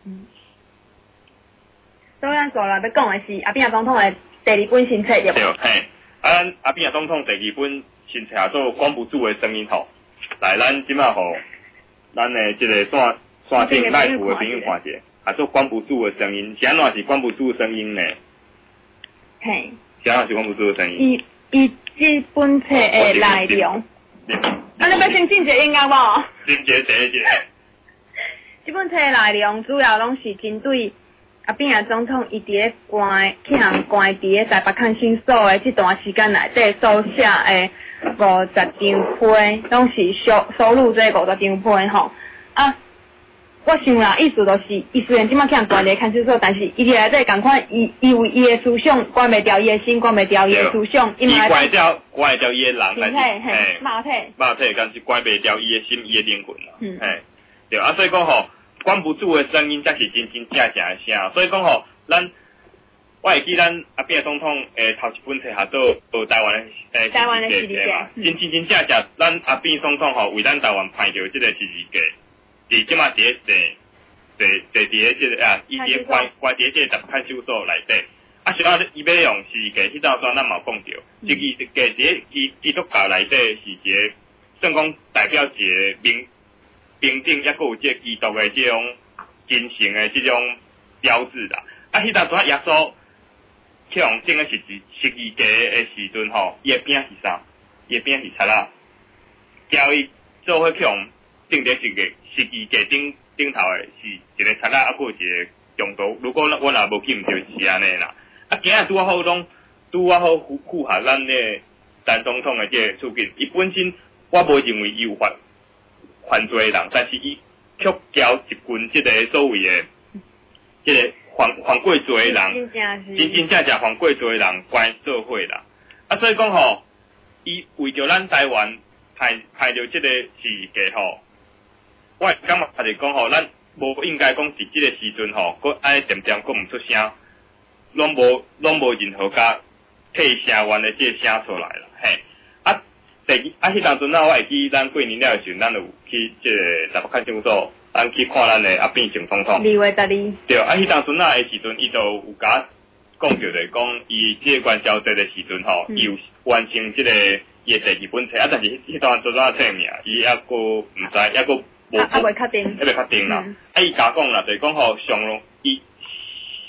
所以咱做啦要讲的是阿扁总统的第2本新册对。 对，嘿，咱阿扁总统第2本新册做关不住的声音吼，来咱即马吼，咱的这个线顶赖谱的朋友看者，做关不住的声音，是安怎是关不住的声音呢？ 嘿， 是安怎是关不住的声音？ 伊这本册的内容，你要先进一个音乐无？ 进一个。 这本册的内容主要拢是针对阿扁总统伊伫咧去人关伫咧台北看守所的这段时间内底所写的50张批，拢是收录这50张批吼。我想啦，意思就是伊虽然即马去人关伫看守所，但是伊伫内底共款，伊有伊的思想关袂掉伊的心，关袂掉伊的思想， 伊关会掉伊的人，但是肉体，但是关袂掉伊的心，伊的灵魂啦。对所以讲关不住的声音才是真正的声。所以讲我会记咱阿扁总统头一本册下做台湾的时事界嘛，真正咱阿扁总统为咱台湾派着这个时事界。伫即马伫咧伫即个伊伫关伫即个看守所内底，是讲伊要用时事界，迄道咱嘛有讲着，即个伫咧基督教内底是一个，算讲代表一个平等，抑佫有即个基督的即种精神的即种标志啦。迄道阵耶稣去用整个时事界的时阵伊的饼是啥？伊的饼是贼仔，交伊做伙去用。定在一个时事界顶头的是一个贼仔，还有一个中毒。如果我若无记唔对是安尼啦。今日拄好符合咱的陈总统的这个处境。伊本身我无认为伊有犯罪人，但是伊却交一群这个所谓的这个犯过罪的人，真正犯过罪的人关做伙啦。所以讲伊为着咱台湾派着这个时事界我感觉就是讲咱无应该讲伫即个时阵佫爱点佫毋出声，拢无任何甲替社员的即个声出来啦，嘿。迄当阵我会记咱过年了的时阵，咱有去即个台北看守所，咱去看咱的阿扁前总统。2 月12。对， 迄当阵的时阵，伊就有甲讲着就是讲，伊即个元宵节的时阵伊有完成即个伊的第2本册，但是迄段做啥册名，伊还佫毋知，还佫。未确定啦。伊甲讲啦，就是讲上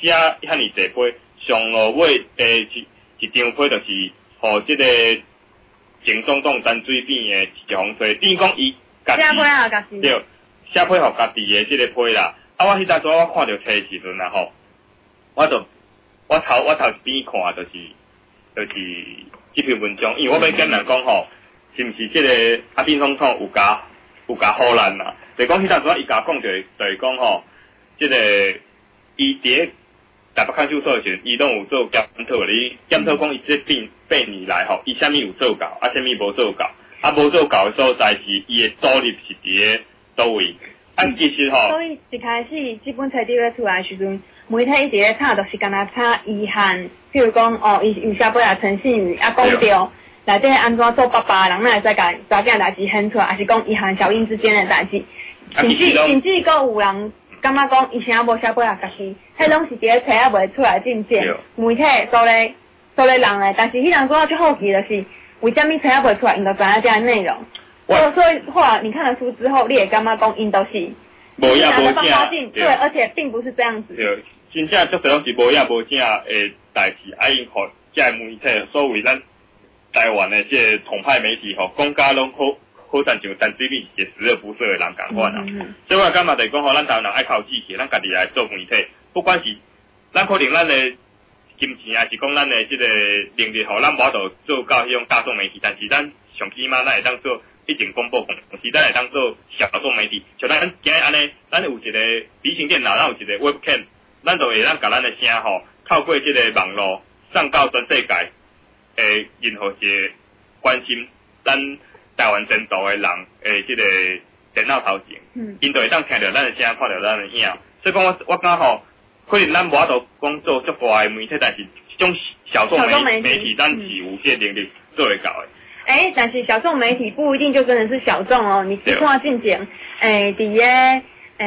写遐尼济批，上路尾一张批就是互即个前总统陈水扁的一封批，等于讲伊家己写批啊，家己对，写批互家己的即个批啦。啊，我迄阵我看到册时阵啊吼，我头一边看就是即篇文章，因为我要跟人讲吼，是毋是即个阿扁总统有加好难啦？就讲迄阵伊甲讲就是讲吼，即个伊伫台北看守所的时阵，伊拢有做检讨哩，检讨讲伊这8年来吼，伊啥物有做到，啊啥物无做到，啊无做到的所在是伊的阻力是伫个倒位。啊，其实吼， 所以一开始这本册伫咧出来的时阵，媒体一直咧炒，就是敢若炒遗憾，譬如讲哦，伊有写尾啊陈信宇啊讲着内底安怎做爸爸，人哪会使甲查囝代志显出来，还是讲遗憾小英之间的代志，甚至阁有人感觉讲伊啥无写尾啊家己，迄拢是伫咧册啊袂出来进前，媒体所咧人咧，但是迄人做最好奇的是，为虾米册啊袂出来，因就知影这内容。所以后来你看了书之后，你也感觉讲因都是无影无正， 对，而且并不是这样子。 对，真正足侪拢是无影无正的代志，啊，因互这媒体所谓咱台湾的这个统派媒体吼，讲甲拢好像陈水扁是十恶不赦的人共款啊。所以我感觉就是讲吼，咱台湾人爱靠志气，咱家己来做媒体，不管是咱可能咱的金钱，还是讲咱的这个能力吼，咱无法度做到迄种大众媒体，但是咱上起码咱会当做一定广播公司，咱会当做小众媒体，像咱今日安尼，咱有一个笔型电脑，咱有一个 webcam， 咱就会甲咱的声吼，透过这个网络送到全世界，任何一个关心咱台湾前途的人，这个电脑头前，因就会当听到咱的声，看到咱的影。所以讲我讲吼，可能咱无法度讲做足大的媒体，但是这种小众媒体，咱是有这能力做得到的。 但是小众媒体不一定就真的是小众哦。你去看进前，伫个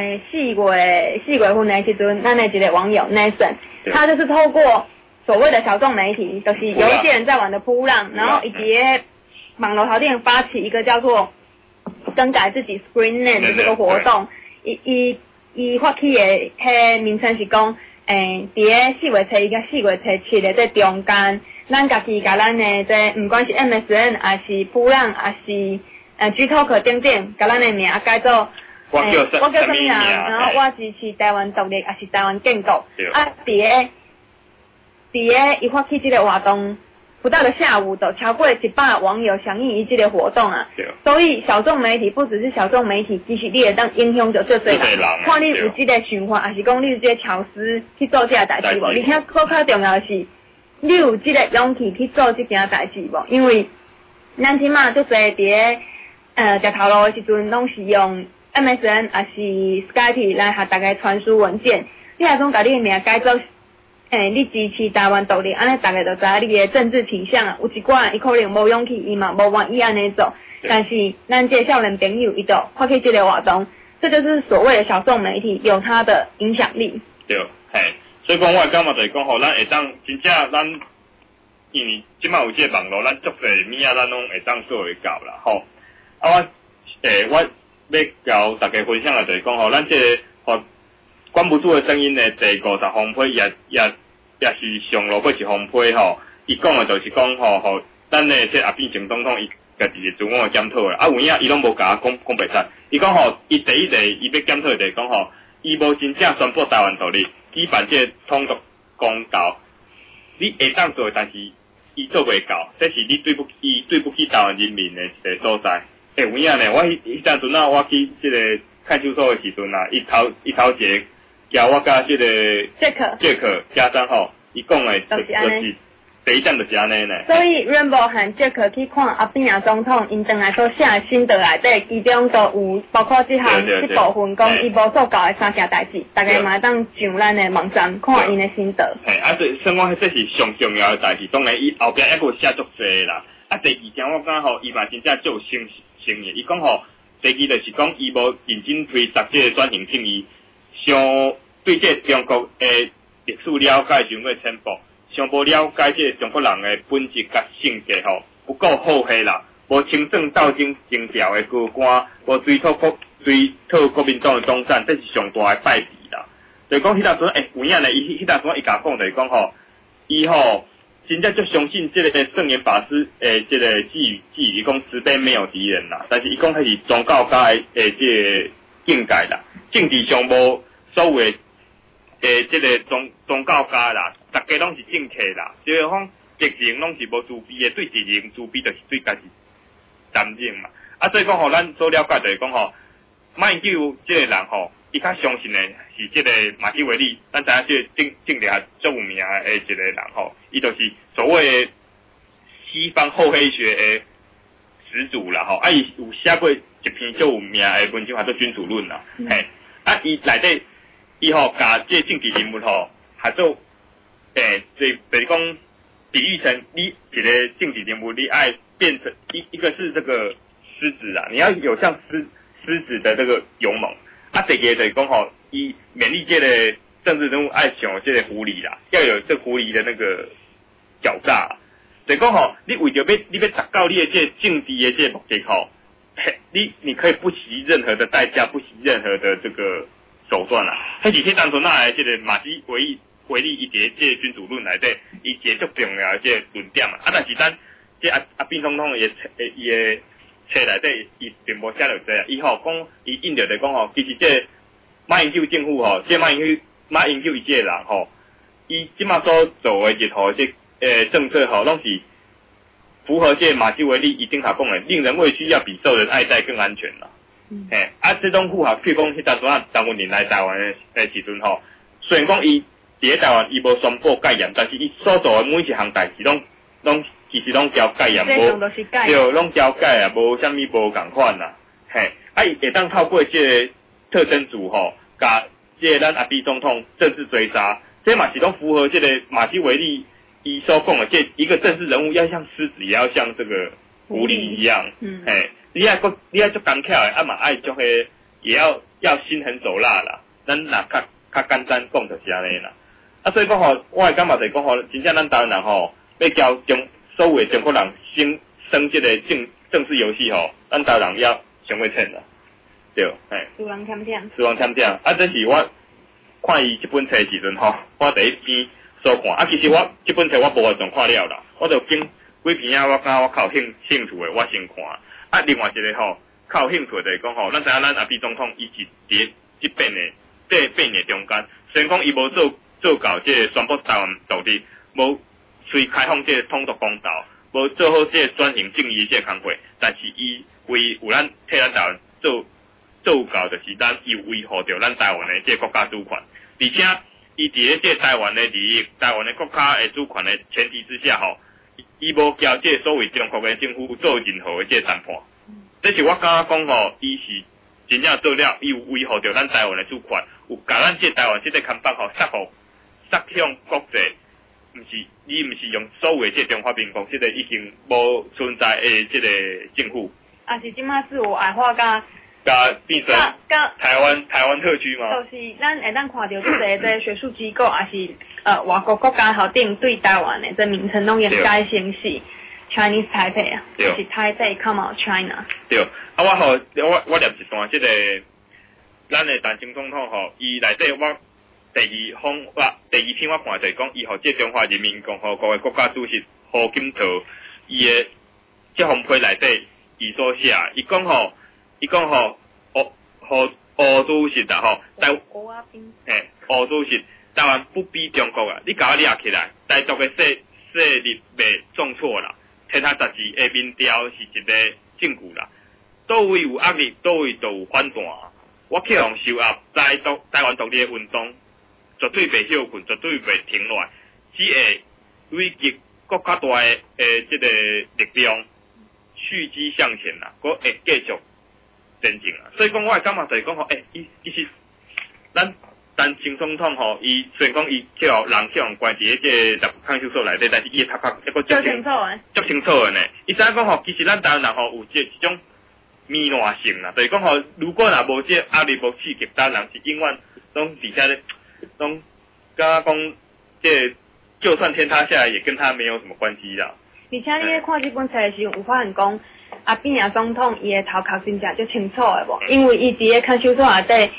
4月份的时阵，咱的一个网友 Nathan， 他就是透过所谓的小众媒体，就是有一些人在玩的扑浪，然后以及网络头顶发起一个叫做更改自己 Screen Name 的这个活动。伊发起的迄名称是讲，伫个4月初1甲4月初7的这中间。咱家己甲咱的这，不管是 MSN 还是扑浪，还是Gtalk 等等，甲咱的名改做我叫什么人？然后我支持台湾独立，还是台湾建国。啊，伫个伊发起这个活动，不到的下午就超过100网友响应伊这个活动啊。所以小众媒体不只是小众媒体，其实你会当影响到最多人。看你有这个想法，还是讲你有这个巧思去做这个代志无？而且更较重要的是。你有这个勇气去做这件代志无？因为咱即马足侪伫个食头路的时阵，拢是用 MSN 还是 Skype 来和大家传输文件。你若讲甲你的名改做你支持台湾独立，安尼大家就知影你的政治倾向啊。有一寡伊可能无勇气，伊嘛无愿意安尼做，但是咱这少年朋友伊就发起这个活动，这就是所谓的小众媒体有它的影响力。 对，嘿。所以讲，我感觉就是讲，吼，咱会当真正咱，因为即摆有这个网络，咱足侪物仔咱拢会当做会到啦，吼。啊，我要交大家分享的就是讲，吼，咱这个吼关不住的声音呢，第50封批也是上路过一封批吼。伊讲的就是讲，吼，咱的这阿扁前总统伊家己是自我检讨的，啊有影伊拢无甲我讲白晒。伊讲吼，伊第一伊要检讨的就是讲吼，伊无真正宣布台湾独立。举办这统独公告，你会当做，但是伊做袂到，这是你对不起台湾人民的一个所在。有影呢，我迄阵阵啊，我去这个看守所的时阵啊，伊头一个交我甲这个Jack 家长吼，伊讲的就是第一站就是安尼呢。 所以 Rainbow 和 Jack 去看阿扁啊总统，因回来所写的心得内底，其中都有包括这部分讲伊无做到的3件代志，大家嘛当上咱的网站看因的心得。 所以算我这是上重要的代志，当然伊后壁还佫写足济啦。啊，第二件我讲吼，伊嘛真正就有诚意，伊讲吼，第二就是讲伊无认真推动这个转型正义，想对这中国的历史了解上过浅薄。上无了解这中国人的本质甲性格吼，不够好势啦，无清正斗争情调的高官，无追讨国民党的总站，这是上大的败笔啦。 就是讲迄搭阵有影咧，迄搭阵伊甲讲就是讲吼，伊吼真正就相信这个圣严法师这个寄语讲慈悲没有敌人啦，但是伊讲迄是宗教家这个境界啦，政治上无所谓这个宗教家啦，大家拢是正客啦，就是讲直情拢是无自卑的，对直情自卑就是对家己担任嘛。所以讲吼，咱所了解就是讲吼，马英九这个人吼，伊较相信的是这个马基维利，咱知影这个政治下最有名的一个人吼，伊就是所谓的西方厚黑学的始祖啦吼，伊有写过一篇最有名的文章叫做《君主论》啦，嘿，伊内底伊吼甲这政治人物吼，还做就是讲比喻成你一个政治人物，你爱变成一个是这个狮子啊，你要有像狮子的这个勇猛。第二个就是讲吼，伊勉励这个政治人物爱像这个狐狸啦，要有这狐狸的那个狡诈。就是讲吼，你为着你要达到你的这政治的这目的吼，你可以不惜任何的代价，不惜任何的这个手段啦。迄是当初那来这个马基维利伊伫这君主论内底，伊一个最重要的这论点嘛。但是咱这阿扁总统伊的册内底伊并无写到这啊，伊吼讲伊印着就讲吼，其实这马英九政府吼，这马英九伊这个人吼，伊即马所做的日后这政策吼，拢是符合这马基维利伊顶下讲的，令人畏惧要比受人爱戴更安全啦。这种符合，譬如讲迄当阵张文麟来台湾的时阵吼，虽然讲伊伫台湾伊无宣布戒严，但是伊所做的每一项代志拢其实拢交戒严，无对，拢交戒啊，无啥物无共款啦。伊会当透过这个特征组吼，甲这个咱阿扁总统政治追杀，这嘛是拢符合这个马基维利伊所讲的，这一个政治人物要像狮子，也要像这个狐狸一样。你要足刚巧的，嘛爱足个，也要心狠手辣啦。咱若较简单讲就是安尼啦。所以讲吼，我会感觉就是讲吼，真正咱台湾人吼，要交所有的中国人生这个政治游戏吼，咱台湾人要上会称啦，对， 死亡添添。 这是我看伊这本册的时阵吼，我第一篇所看。其实我这本册我无完全看了啦，我就经几篇我较有兴趣的，我先看。另外一个吼，较有兴趣的就是讲吼，咱知影咱阿扁总统伊是伫这8年中间，虽然讲伊无做到这个宣布台湾独立，无随开放这个统独公道，无做好这个转型正义这个工作，但是伊为有咱替咱台湾做到，就是咱伊维护着咱台湾的这个国家主权，而且伊伫这个台湾的利益、台湾的国家的主权的前提之下吼，伊无交这个所谓中国的政府做任何的这个谈判。这是我感觉讲吼，伊是真正做了，伊有维护着咱台湾的主权，有甲咱这台湾这个看板吼撒向国际。你毋是用所谓这中华民国这个已经无存在的这个政府， 是即马自我矮化甲变成台湾特区嘛？ 就是咱会当看到这个这学术机构，也是外国国家校定对台湾的这名称拢应该先是 Chinese Taipei 啊，就是 Taipei come out China。对， 我念一段这个咱的陈总统吼，伊内底我。第二篇我看就是讲，伊互这中华人民共和国的国家主席胡锦涛，伊的这封批内底，伊所写，伊讲吼，胡主席啦吼，胡主席，台湾不比中国啊，你甲我掠起来，台独的势力袂重挫啦，天下杂志的民调是一个证据啦，倒位有压力，倒位就有反弹，我去互收压台湾独立的运动。绝对袂休困，绝对袂停落来，只会累积更加大的这个力量，蓄积向前啦，佫会继续前进啦。所以讲，我会感觉就是讲吼，其实咱陈总统吼，伊虽然讲伊去人去关伫这个看守所内底，但是伊的头壳一个足清楚的呢。伊知影讲吼，其实咱台湾人吼有一种迷乱性啦，就是讲吼，如果若无这压力无刺激，咱人是永远拢底下咧。刚刚讲，就算天塌下来，也跟他没有什么关系啦。 而且你咧看这本册的时候，有发现讲，阿扁总统伊的头壳真正就清楚的无？因为伊伫咧看守所内底，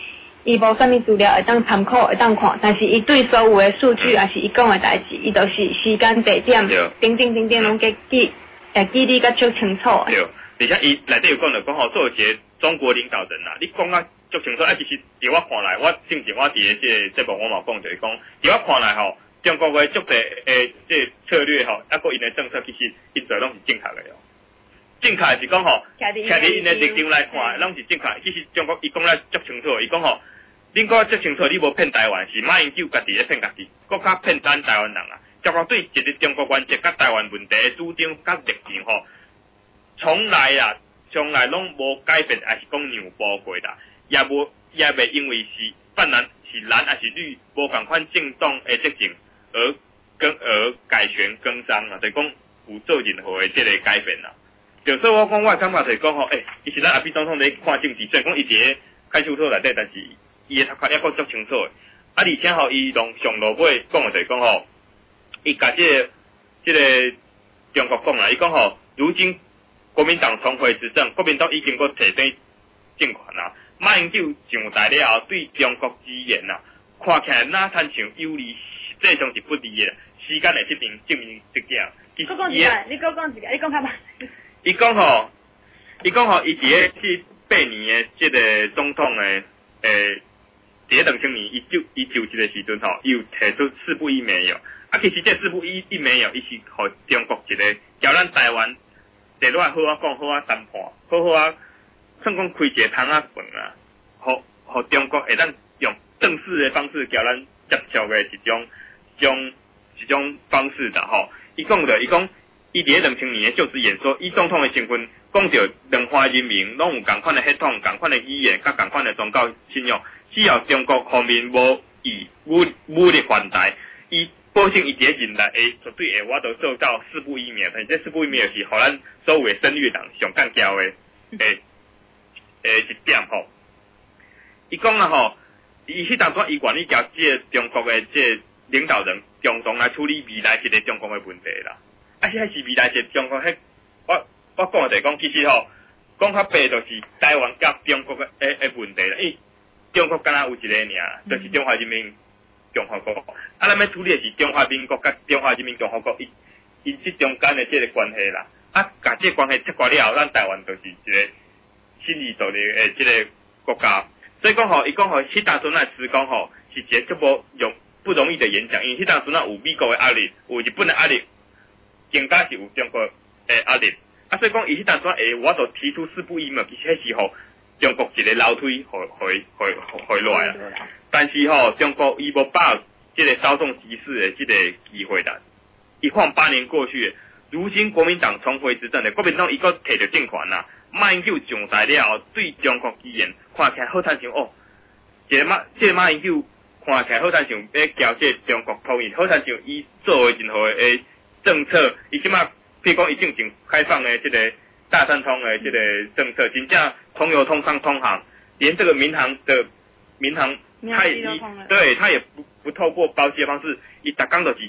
伊无啥物资料会当参考会当看，但是伊对所有的数据也是伊讲的代志，伊就是时间地点等等拢记得甲足清楚。 对，而且伊内底有讲到讲吼，作为一个中国领导人啊，你讲啊足清楚，其实伫我看来，我之前我伫个即个节目我嘛讲就是讲，伫我看来吼，中国的足地即策略吼，抑个因的政策其实因做拢是正确的哦。正确是讲吼，徛伫因的立场来看，拢是正确。其实中国伊讲了足清楚，伊讲吼，恁讲足清楚，你无骗台湾，是马英九家己咧骗家己，搁较骗咱台湾人啊。中国对一个中国原则甲台湾问题的主张甲立场吼，从来拢无改变，还是讲让步过啦，也袂因为是泛蓝是蓝还是绿，无共款政党的执政而改权更张啊，就是讲有做任何的即个改变啦。就所以我讲，我感觉就是讲吼，其实咱阿扁总统咧看政治，虽然讲伊伫个开手套内底，但是伊的头壳抑阁足清楚的。而且吼，伊上落尾讲的就是讲吼，伊甲即个中国讲啦，伊讲吼，如今国民党重回执政，国民党已经阁摕转政权啦。马英九上台了后，对中国之言啦，看起来哪参像有利，实际上是不利的。时间会证明这件。 你讲一下，你讲较慢。 伊讲吼，伊伫个去8年的即个总统的第2000年，伊就职的时阵吼，伊有提出4不1没有。其实这4不1没有，伊是互中国一个交咱台湾坐落来好啊讲，好啊谈判，好啊，算讲开一个窗仔饭啊，互中国会当用正式的方式交咱接受的一种方式的吼。伊讲伊伫个2000年的就职演说，以总统的身份讲到两岸人民拢有共款的血统、共款的语言、甲共款的宗教信仰，只要中国方面无以武力还台，伊保证伊伫个人内绝对会我都做到4不1没有。但是这4不1没有是互咱所有的深绿党上干交的一点吼。伊讲啦吼，伊迄当初伊愿意交即个中国的即个领导人共同来处理未来一个中国的问题啦。还是未来一个中国迄我讲就是讲，其实吼讲较白就是台湾甲中国的问题啦。因为中国敢若有一个尔，就是中华人民共和国。咱要处理的是中华民国甲中华人民共和国因即中间的即个关系啦。甲即个关系切割了后，咱台湾就是一个新宇宙的即个国家。所以讲吼，伊讲吼，迄当阵那时讲吼，是一个足不容易的演讲，因为迄当阵那有美国的压力，有日本的压力。更加是有中国的压力，所以讲伊迄当阵我就提出4不1嘛，其实迄是互中国一个楼梯回落来啦。但是吼，中国伊无把这个稍纵即逝的这个机会啦。一晃8年过去，如今国民党重回执政的国民党伊个摕着政权啦，马英九上台了后，对中国之言看起来好像这个马英九看起来好像要交这中国统一，好像伊做的任何的政策，伊即马，譬如讲伊进行开放的这个大三通的这个政策，真正通邮、通商、通航，连这个民航，他也不透过包机的方式，伊逐工就是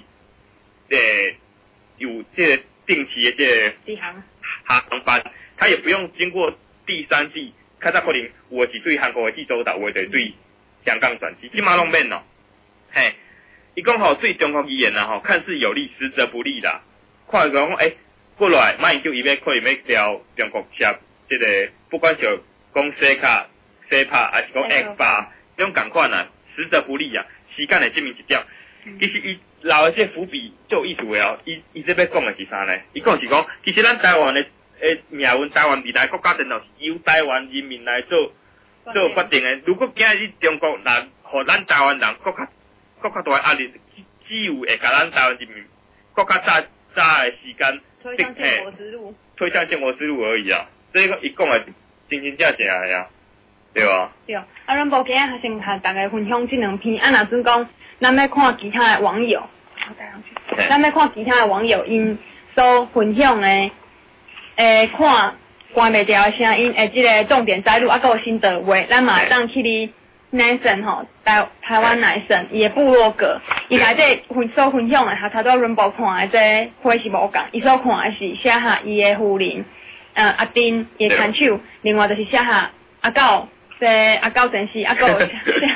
有这个定期的这个航班，他也不用经过第三季，较早可能有的是对韩国的济州岛，有的是对香港转机，即马拢免咯，嘿。伊讲吼对中国而言啦吼，看似有利，实则不利啦。看讲过来，马英九伊可能要调中国车，这个不管是讲西卡、西帕，还是讲 X 巴，这种共款啊，实则不利啊。时间会证明一点。其实伊留的这伏笔就有意思的哦。伊这要讲的是啥呢？伊讲是讲，其实咱台湾的命运，台湾未来国家领导是由台湾人民来做决定的。如果今日中国人和咱台湾人国较大压力，只有会甲咱台湾人民国较早的时间推向建国之路而已啊。所以伊讲的真正的啊，对吧？ 对。咱无今日先和大家分享这2篇。若准讲，咱要看其他的网友，咱要看其他的网友因所分享的，看关袂掉的声音，这个重点摘录，还有心得话，咱嘛当去哩。Nathan 吼，台湾Nathan伊的部落格，伊内底所分享的，他差不多Rainbow看的这花是无共，伊所看的是写下伊的夫人，阿丁伊的牵手，另外就是写下阿狗阿高真是，还有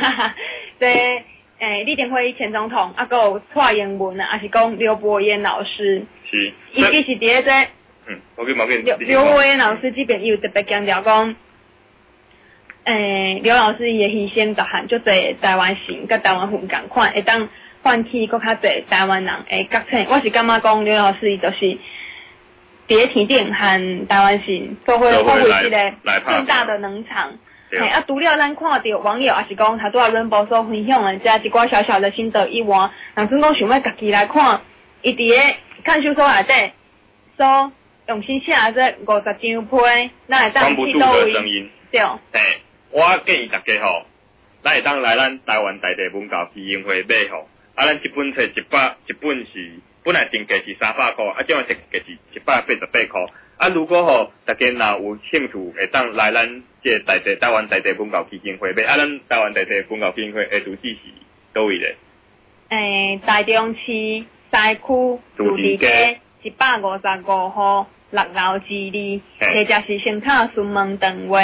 李登辉前总统，还有蔡英文啊，还是讲刘伯言老师， 是， 伊是伫个冇紧， 刘伯言老师这边有特别强调讲，刘老师伊的牺牲就含足侪台湾人甲台湾混共款，会当唤起搁较侪台湾人的觉醒。我是感觉讲刘老师伊就是伫个天顶和台湾人都会发挥一个更大的能场。除了咱看到网友也是讲，他拄仔润波所分享的这一寡小小的心得以外，人算讲想要家己来看，伊伫个看守所内底所用心写这50张批，咱会当去倒位？对。 我建议大家吼，咱会当来咱台湾在地文教基金会买吼，咱这本册一本是本来定价是300块，这样定价是188块。如果吼大家若有兴趣，会当来咱这台湾在地文教基金会买。咱台湾在地文教基金会的主旨是倒位咧？ 台中市西区住地街155号6楼之2，或者是先卡询问电话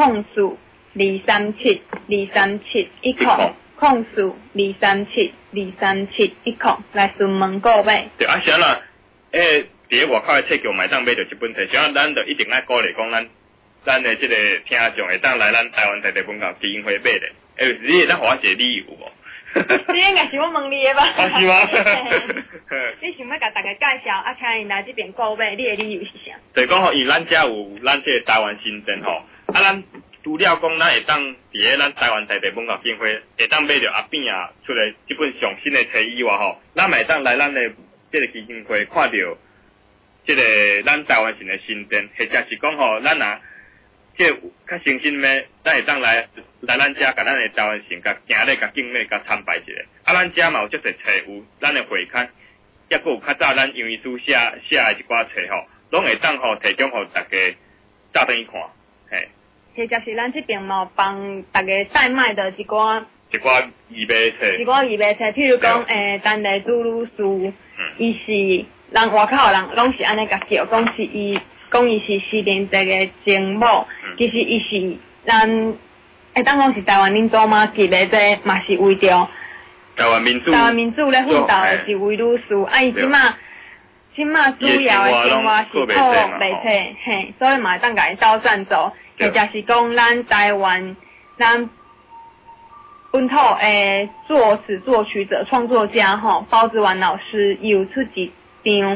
04-237-237-10，04-237-237-10来询问购买。 对，啥啦？伫个外口的册局买当买着一本册，所以咱就一定爱鼓励讲咱的这个听众会当来咱台湾在地文教基金会买咧。你会当互我一个理由无？ 这应该是我问你的吧？ 是吗？ 你想要甲大家介绍，请因来这边购买，你的理由是啥？ 就是讲吼，因咱遮有咱这个台湾新政吼，咱除了讲咱会当伫个咱台湾在地文教基金会会当买着阿扁啊出来这本上新的册以外吼，咱会当来咱的这个基金会看到这个咱台湾人的新政，或者是讲吼，咱若这较诚心的，咱会当来咱遮，甲咱的台湾人，甲行咧，甲敬礼，甲参拜一下。咱遮嘛有足侪册，有咱的会刊，抑佫有较早咱杨医师写的一寡册吼，拢会当吼提供互大家照等去看，嘿。 或者是咱这边嘛有帮大家代卖的一寡义卖册， 譬如讲单例主律师，伊是人外口人拢是安尼甲叫，讲伊是西边一个情某，其实伊是咱当讲是台湾民主嘛，其实这嘛是为着台湾民主咧奋斗的一位律师，伊即马主要的生活是靠卖册，嘿，所以嘛当甲伊斗赞助，或者是讲咱台湾咱本土作词作曲者创作家包子丸老师有出一张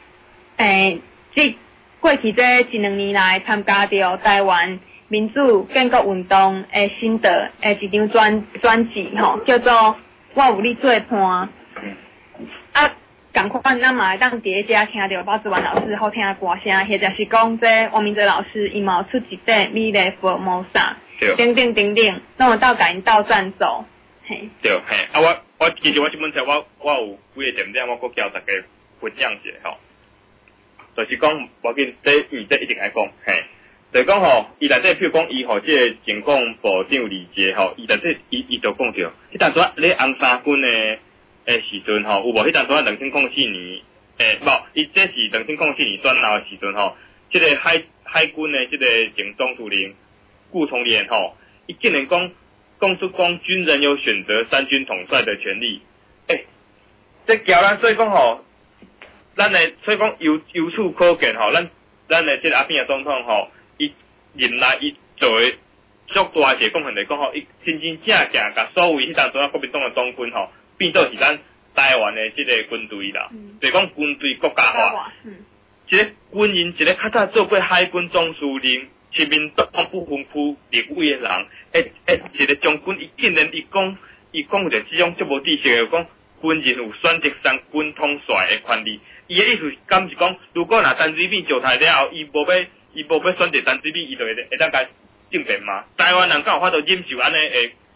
过去这1-2年来参加着台湾民主建国运动的心得一张专辑叫做《我有你做伴》。同款咱嘛会当伫个遮听到包子丸老师好听的歌声，或者是讲这王明哲老师伊嘛有出一块美丽佛摩萨，等等，那么到甲因斗赞助，嘿。 对，嘿，我其实我这本册我有几个点点，我佫交大家分享一下吼。就是讲，无紧，这一定爱讲，嘿。就是讲吼，伊内底譬如讲，伊互这个政工部长李杰吼，伊内底伊就讲着，迄当初咧红三军的时阵吼，有无？迄当初2004年，伊这是2004年转后的时阵吼，这个海军的这个前总司令顾从廉吼，伊竟然讲出军人有选择3军统帅的权利，这叫咱所以讲吼，所以讲由此可见吼，咱的这个阿扁总统吼，伊任内伊做的足大一个贡献来讲吼，伊真正甲所有迄当初国民党的总军吼，变做是咱台湾的这个军队啦，就是讲军队国家化。一个军人，一个较早做过海军总司令、亲民党不分区立委的人，一个将军，伊竟然伊讲着这种足无知识的讲，军人有选择3军统帅的权利。伊的意思敢是讲，如果陈水扁上台了后，伊无要选择陈水扁，伊就会当甲政变嘛？台湾人敢有法度忍受安尼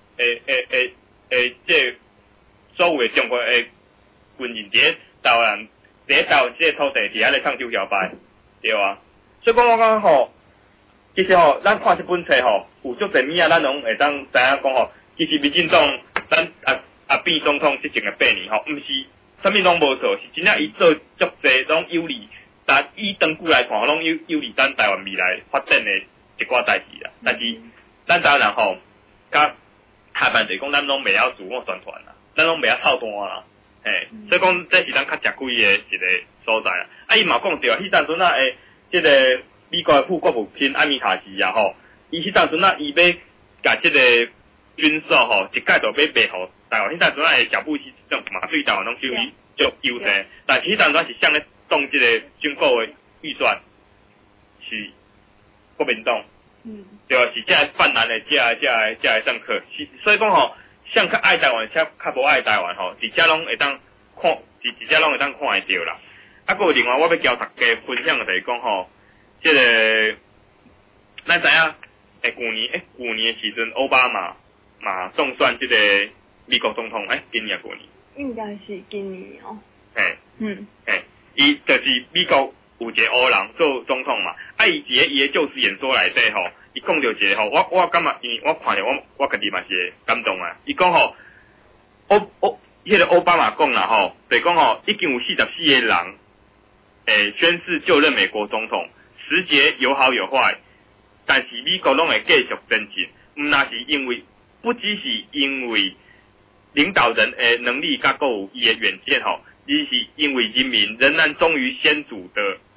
这所有的中国的军人伫台湾这个土地伫遐咧唱秋摇摆，对啊。所以讲我讲吼，其实吼，咱看这本册吼，有足侪物仔，咱拢会当知影讲吼，其实民进党咱阿扁总统之前的8年吼，毋是啥物拢无做，是真正伊做足侪拢有利，但以长久来看，拢有利咱台湾未来发展的一寡代志啦。但是咱台湾人吼，甲下半就是讲咱拢袂晓自我宣传啦，咱拢袂晓操蛋啦，所以讲这是咱较吃亏的一个所在啦。啊，伊嘛讲对，迄阵阵啊，即个美国的副国务卿艾米卡西啊吼，伊迄阵阵啊，伊要甲即个军售吼，一概就要卖互台湾。迄阵阵啊，小布希政府嘛，对台湾拢就优势，但是迄阵阵是向咧动即个军购的预算是国民党。对啊，是这泛蓝的这政客，所以讲吼，像较爱台湾，较无爱台湾吼，伫遮拢会当看，伫遮拢会当看会到啦。啊，还有另外我要教大家分享的就是讲吼，这个咱知影，旧年的时阵，奥巴马嘛当选这个美国总统，今年旧年， 应该是今年哦。 伊就是美国有一个黑人做总统嘛，伊的就职演说内底吼，伊讲到一个吼，我感觉因为我看着我家己嘛是感动啊。伊讲吼，迄个奥巴马讲啦吼，就是讲吼，已经有44个人宣誓就任美国总统，时节有好有坏，但是美国拢会继续前进，那是因为不只是因为领导人的能力甲有伊的远见吼，而是因为人民仍然忠于先祖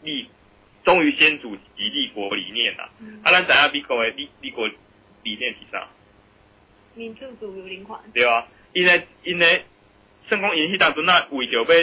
及立国理念啦。咱知影美国的立国理念是啥？ 民主自由人权。 对啊，因为算讲因迄当阵啊，为着要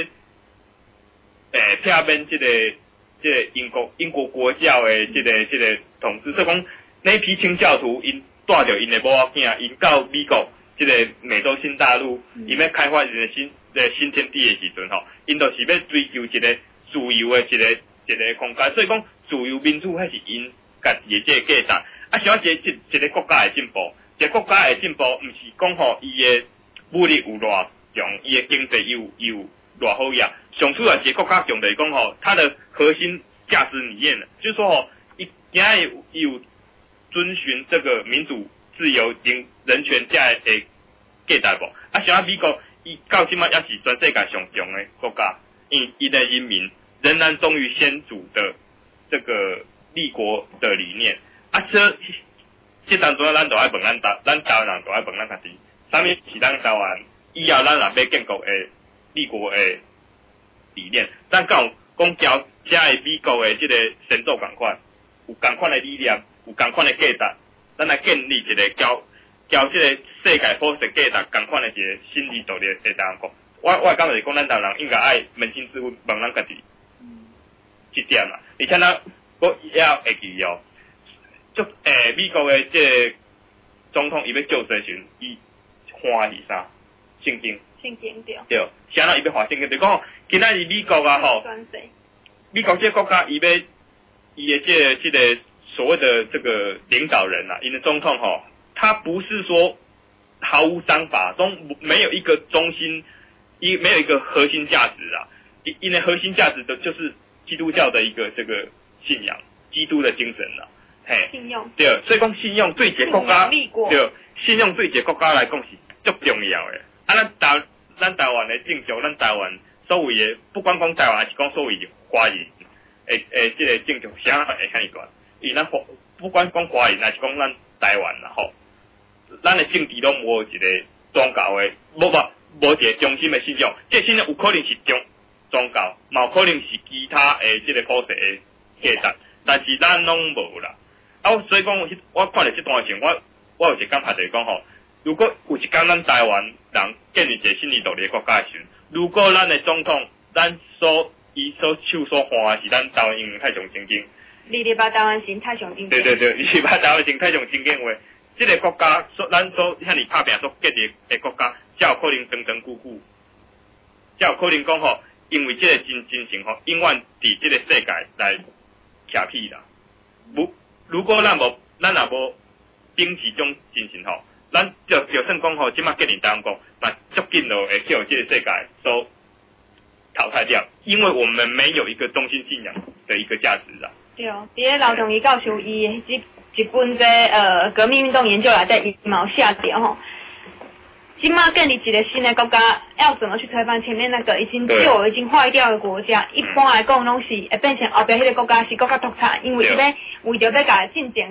避免这个英国国教的这个统治，所以讲那批清教徒因带着因的某仔囝，因到美国这个美洲新大陆，因要开发因的新天地的时阵吼，因就是要追求一个自由的一个空间，所以讲自由民主迄是因家己的这个价值。啊，想一个国家的进步，一个国家的进步，毋是讲吼伊的武力有偌强，伊的经济有偌好呀。上主要一个国家强就是讲吼，它的核心价值理念，就是说吼，伊今仔有遵循这个民主、自由、人权这的价值无？啊，像美国伊到即马也是全世界上强的国家，伊的人民仍然忠于先祖的这个立国的理念。啊，这当中咱就爱问咱台湾人就爱问咱家己，啥物是咱台湾以后咱若要建国的立国的理念？咱讲交遮的美国的这个先祖共款，有共款的理念，有共款的价值，咱来建立一个交这个世界普世价值共款的一个新制度的台湾国。我感觉是讲咱台湾人应该爱扪心自问，问咱家己这点啦。而且咱我也会记哦。美国的这个总统伊要就职时，伊换是啥？圣经对，啥人伊要换圣经？就讲今仔日美国啊吼，美国这个国家伊的这个所谓的这个领导人啊，伊的总统吼，他不是说毫无章法，中没有一个中心，没有一个核心价值啊，因的核心价值的就是基督教的一个这个信仰，基督的精神啊。 信用对，所以讲信用对一个国家对，信用对一个国家来讲是足重要的。啊，咱台湾的政局，咱台湾所谓的不管讲台湾，还是讲所谓的华人，这个政局啥会遐尼大？因为咱不管讲华人，还是讲咱台湾啦吼，咱的政治拢无一个宗教的，无一个中心的信仰。这信仰有可能是宗教，嘛有可能是其他的这个普世的价值，但是咱拢无啦。啊，所以讲，我看了这段情，我有一感觉就是讲吼，如果有一天咱台湾人建立一个新独立的国家时，如果咱的总统，咱手所换的是咱台湾英文太上正经， 你把台湾心太上正经， 对，你把台湾心太上正经话，这个国家咱所遐尼拍拼所建立的国家，才有可能长长久久，才有可能讲吼，因为这个精神吼，永远伫这个世界来徛起啦。如果咱若无秉持种精神吼，咱就算讲吼，即马建立台湾国，嘛足紧就会叫这个世界所淘汰掉，因为我们没有一个中心信仰的一个价值啊。 对，伫劳动伊教授伊一本革命运动研究内底伊嘛有写着吼，即马建立一个新的国家，要怎么去推翻前面那个已经坏掉的国家？一般来讲，拢是会变成后边迄个国家是国家独裁，因为伊要为着要甲进前迄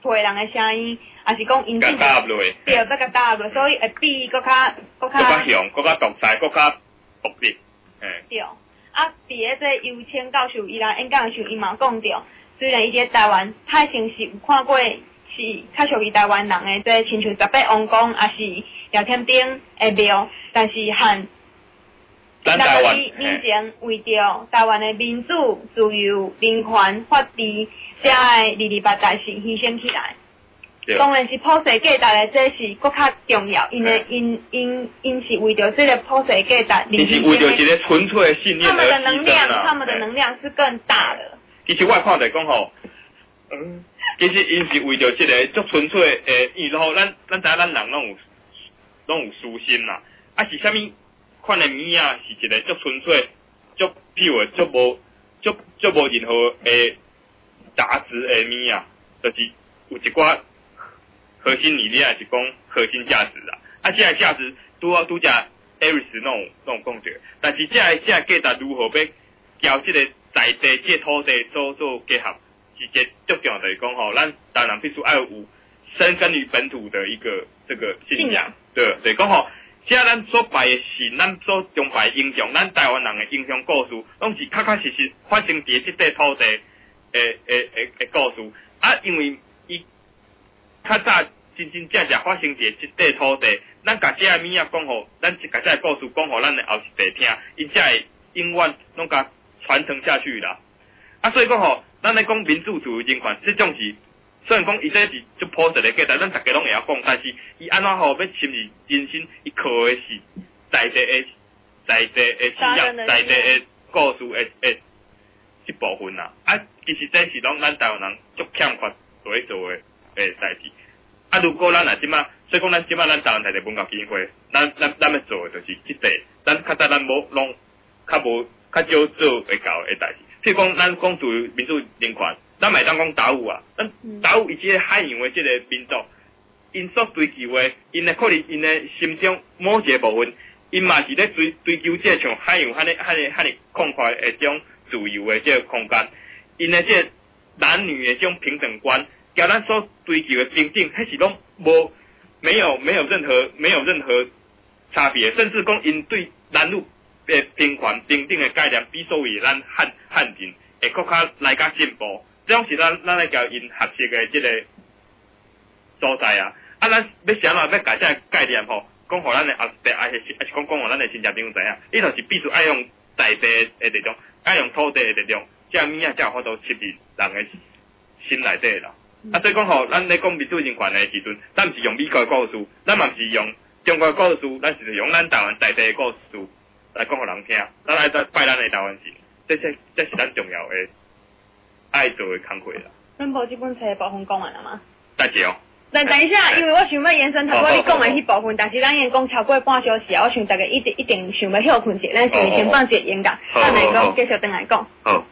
陪人的声音，也是讲因甲打落， 对，要甲打落，所以会比搁较雄，搁较独裁，搁较独立， 对。啊，伫个这尤谦教授伊来演讲的时候，伊嘛讲着，虽然伊伫台湾，泰成是有看过是较属于台湾人的，这亲像18王宫，也是廖添丁的庙，但是和咱台湾以前为着台湾的民主、自由、人权、法治，这个二八大是牺牲起来。当然是普世价值的，这是搁较重要，因是为着这个普世价值， 你是为着一个纯粹的信念而牺牲他们的能量是更大的。 其实我看着讲吼，其实因是为着这个足纯粹的，然后咱知影咱人拢有私心啦，啊是啥物款的物啊，是一个足纯粹、足pure、足无任何的杂质的物啊，就是有一寡核心理念，是讲核心价值啦。啊，这个价值拄只 Aris 那种讲着，但是这个价值如何要交这个在地这土地做结合，是一个足重要的讲吼，咱当然必须要有深根于本土的一个这个信仰，对，讲吼。即咱所拜的神，咱所崇拜的英雄，咱台湾人的英雄故事，拢是确实发生伫即块土地的故事。啊，因为伊较早真正发生伫即块土地，咱甲这个物仔讲互，咱甲这个故事讲互咱的后一代听，因才会永远拢甲传承下去啦。啊，所以讲吼，咱咧讲民主、自由、人权，这种是。虽然讲伊这是足朴实的价值，咱大家拢会晓讲，但是伊安怎好要深入人心，伊靠的是在地的信仰、在地的故事的一部分啦。啊，其实这是拢咱台湾人足欠缺所做的代志。啊，如果咱也即马，所以讲咱即马咱台湾台的文教基金会，咱要做的就是即块，咱较早咱无拢较少做会到的代志。譬如讲，咱讲自由、民主、人权。咱咪当讲达悟啊，咱达悟伊即个海洋的即个民族，因所追求的，因的可能因的心中某一个部分，因嘛是咧追求即个像海洋遐尼宽阔的种自由的即个空间，因的即个男女的种平等观，甲咱所追求的平等，迄是拢没有任何差别，甚至讲因对男女的平权平等的概念，比所谓咱汉人会更较来较进步。这种是咱来教因学习的这个所在啊！啊，咱要想要改这个概念吼，讲互咱的后代，还是讲互咱的亲戚朋友知影，伊就是必须爱用在地的这种，爱用土地的这种，这物仔才有法度吸引人的心内底啦。啊，所以讲吼，咱咧讲民主人权的时阵，咱毋是用美国的故事，咱嘛毋是用中国的故事，咱是用咱台湾在地的故事来讲互人听，咱来拜咱的台湾神，这是咱重要的。爱做的工课啦。 恁无这本册的部分讲完了吗？ 大姐哦。 等一下，因为我想要延伸头先你讲的迄部分，但是咱已经讲超过半小时啊，我想大家一定想要休困者，咱先放一个音乐，咱来讲继续等来讲。 好。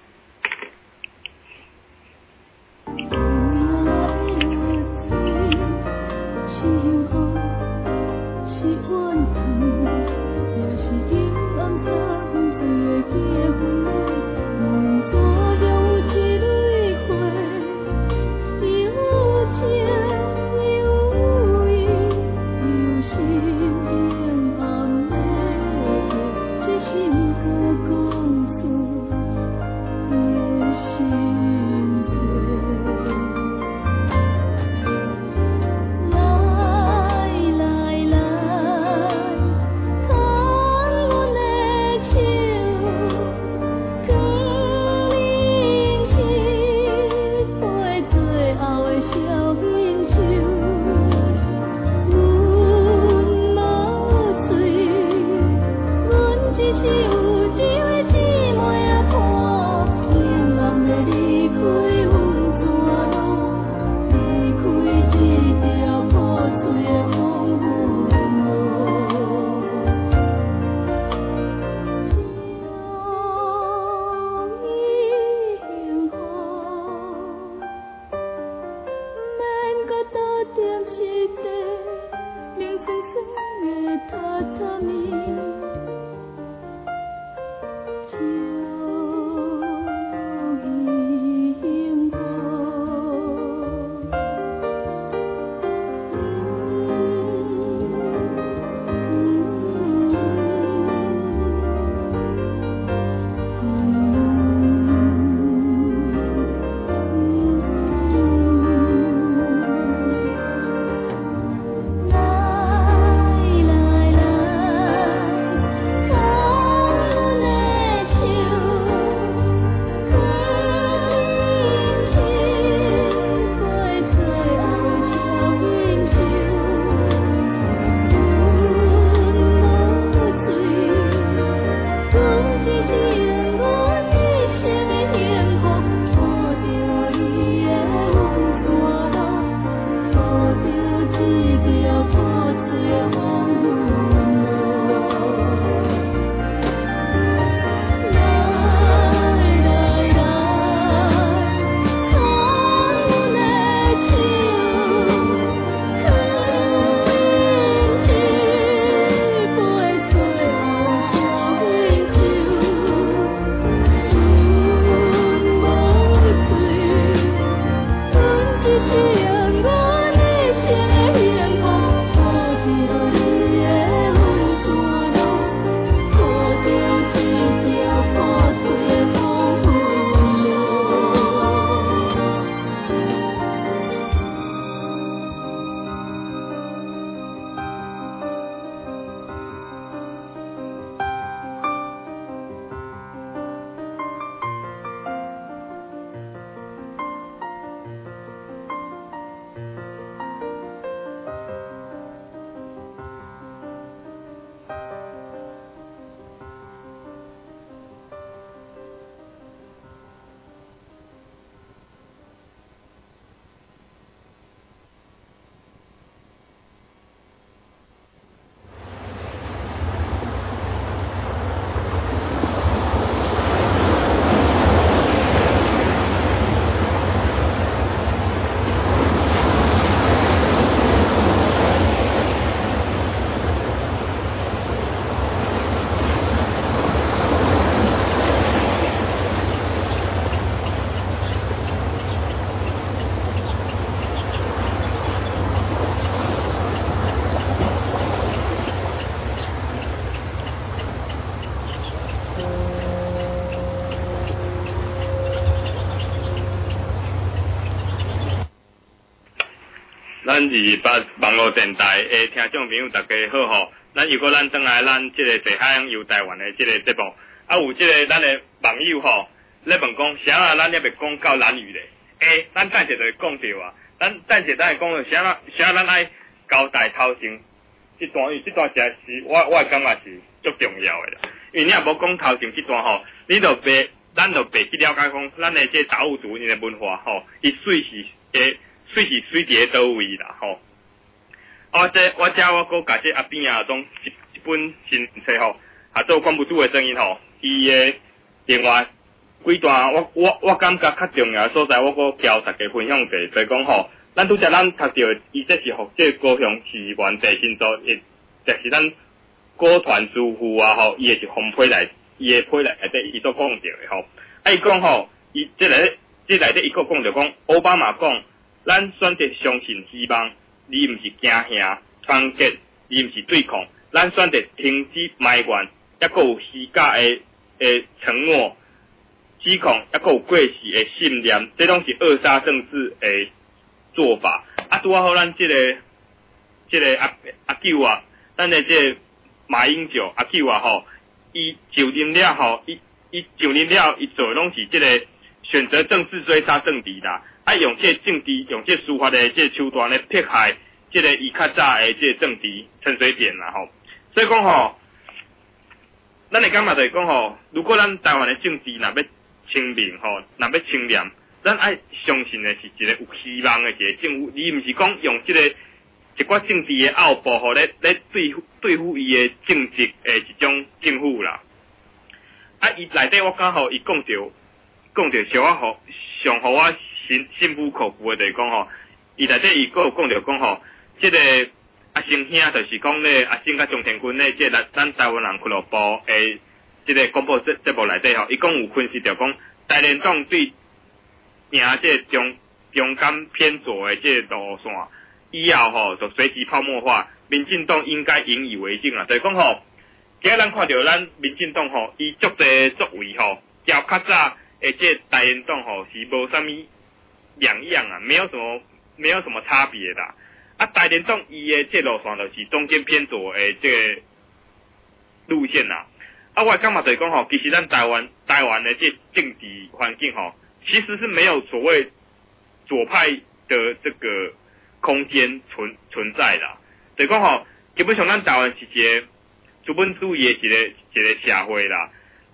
咱是把网络电台的听众朋友大家好吼，咱如果咱转来咱即个坐海洋游台湾的即个节目，有即个咱的网友吼，咧问讲啥咱也未讲到蓝屿咧？咱等下就会讲到啊，咱等下讲到啥咱爱交代头前这段，因为这段实在是我感觉是足重要的啦。因为你若无讲头前这段吼，咱就白去了解讲咱的这达悟族因的文化吼，伊水是水伫倒位啦吼。我搁甲这阿边啊种一本新册吼，做关不住的声音吼，伊的另外几段我感觉较重要的所在，我搁交大家分享者，就是讲吼，咱拄则咱读到伊这是互这高雄市原地新组，就是咱歌团师傅啊吼，伊是红批来，伊的批内底伊所讲到的吼。伊讲吼，伊这内底伊搁讲着讲，奥巴马讲，咱选择相信希望，你毋是惊吓团结，你毋是对抗，咱选择停止埋怨，抑搁有虚假的承诺，指控抑搁有过时的信念，这拢是扼杀政治的做法。拄好咱这个阿九啊，咱的这马英九阿九啊吼，伊就任了吼，伊就任了，伊做拢是这个选择政治追杀政敌啦，用这政治用这司法的这手段来迫害这个伊较早的这政敌陈水扁啦吼。所以讲吼，咱的感觉就是讲吼，如果咱台湾的政治若要清明吼，若要清廉，咱爱相信的是一个有希望的一个政府，而毋是讲用这个一寡政治的拗步吼来对付伊的政治的一种政府啦。伊内底我刚好伊讲着上互我心服口服的就是讲吼，伊内底伊佫有讲着讲吼，这个阿星兄就是讲咧，阿星甲张天军咧，这咱台湾人俱乐部诶，这个广播节目内底吼，伊讲有分析着讲，台联党对行这中间偏左的这路线以后吼，就随即泡沫化，民进党应该引以为戒啊，就是讲吼。今日咱看到咱民进党吼，伊足侪作为吼，较早诶这台联党吼是无啥物两样啊，没有什么差别啦。台联党伊诶这路线就是中间偏左诶这个路线啦。我感觉就是讲吼，其实咱台湾的这政治环境吼，其实是没有所谓左派的这个空间存在的。就是讲吼，基本上咱台湾是一个资本主义的一个社会啦，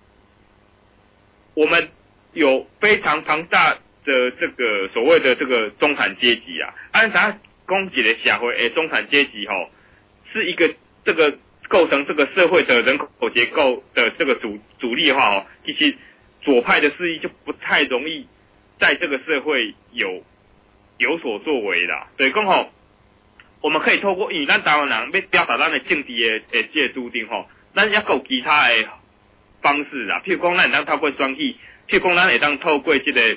我们有非常庞大的这个所谓的这个中产阶级啊，按啥讲一个社会的中产阶级吼，是一个这个构成这个社会的人口结构的这个主力的话吼，其实左派的势力就不太容易在这个社会有所作为啦，所以讲吼。我们可以透过，因为咱台湾人要表达咱的政治的这个主张吼，咱也有其他的方式啦。譬如讲，咱会当透过选举，譬如讲，咱会当透过这个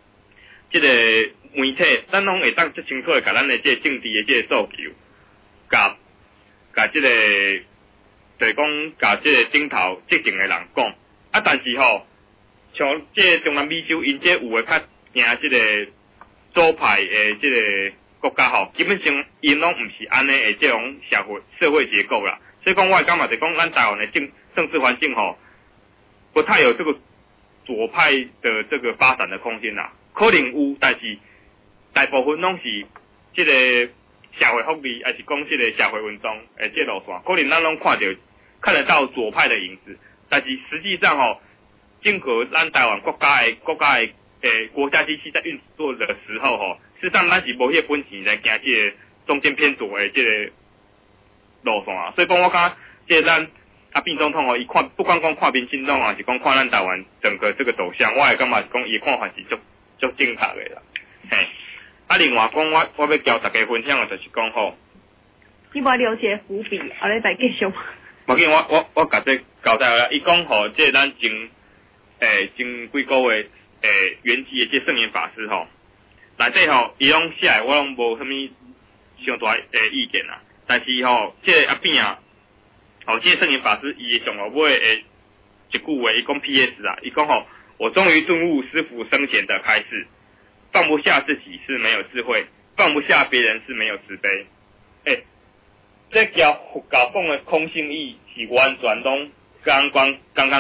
媒体，咱拢会当最清楚的甲咱的这个政治的这个诉求，甲这个就是讲甲这个顶头执政的人讲。但是吼，像这中南美洲，因这有诶较行这个左派的这个。国家吼，基本上因拢毋是安尼的这种社会结构啦，所以讲我会感觉就是讲咱台湾的政治环境吼，不太有这个左派的这个发展的空间啦。可能有，但是大部分拢是这个社会福利，还是讲这个社会运动诶这路线，可能咱拢看得到左派的影子，但是实际上吼，经过咱台湾国家的国家机器在运作的时候吼。事实上，咱是无迄个本钱来行这个中间偏左的这个路线啊，所以讲我感觉，这咱阿扁总统吼，伊看不光看民进党啊，是讲看咱台湾整个这个走向，我会感觉是讲伊看法是足正确的啦。嘿，另外讲我要交大家分享的就是讲吼， 你无了解伏笔，后日再继续。 无紧，我甲这交代啦，伊讲吼，这咱前几个月圆寂的这圣严法师吼。内底吼，伊拢写的我拢无啥物上大意见啦。但是吼，这个阿扁啊，这个圣严法师伊上后尾一句话，伊讲 P.S. 啊，伊讲吼，我终于顿悟师父生前的开示，放不下自己是没有智慧， 放不下别人是没有慈悲。这条佛教讲的空性义是完全拢刚款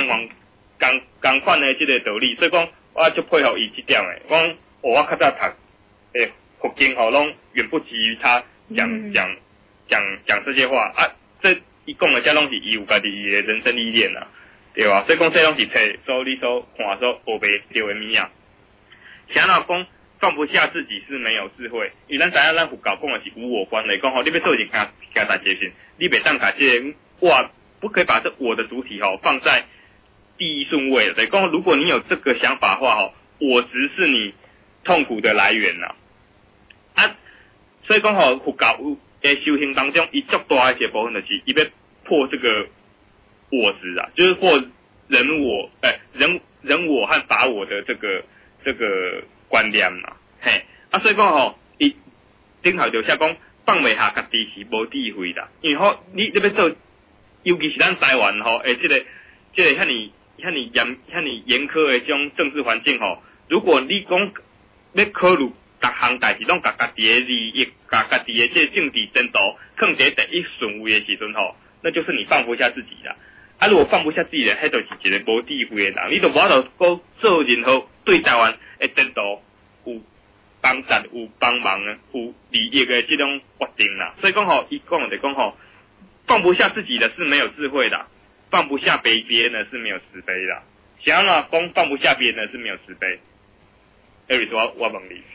的这个道理，所以讲我就配合伊这点的，我较早读佛经拢远不及于他讲这些话啊，这伊讲的这拢是伊有家己伊的人生历练啊，对吧？所以讲这拢是册，所以你所看所学袂到的物啊。想要讲放不下自己是没有智慧，因为咱知影咱佛教讲的是无我观来讲你要做一件行大决心，你袂当把这个我不可以把这我的主体放在第一顺位的，所以讲如果你有这个想法的话我执是你痛苦的来源啦。所以讲佛教的修行当中，伊足大的一部分就是伊要破这个我执啊，就是破人我和法我的这个观念啦。所以讲伊顶头就写讲放袂下家己是无智慧啦，因为你要做，尤其是咱台湾这个遐尼严苛的这种政治环境如果你讲要考虑各项代志拢甲家己的利益、甲家己的这政治前途放在第一顺位的时阵那就是你放不下自己啦。如果放不下自己的，迄就是一个无智慧的人，你就无法度讲做任何对台湾的前途有帮助、有帮忙、有利益的这种决定啦。所以讲伊讲的讲放不下自己的是没有智慧的，放不下别人的是没有慈悲的。想要讲放不下别人的是没有慈悲。Eric 说我问你。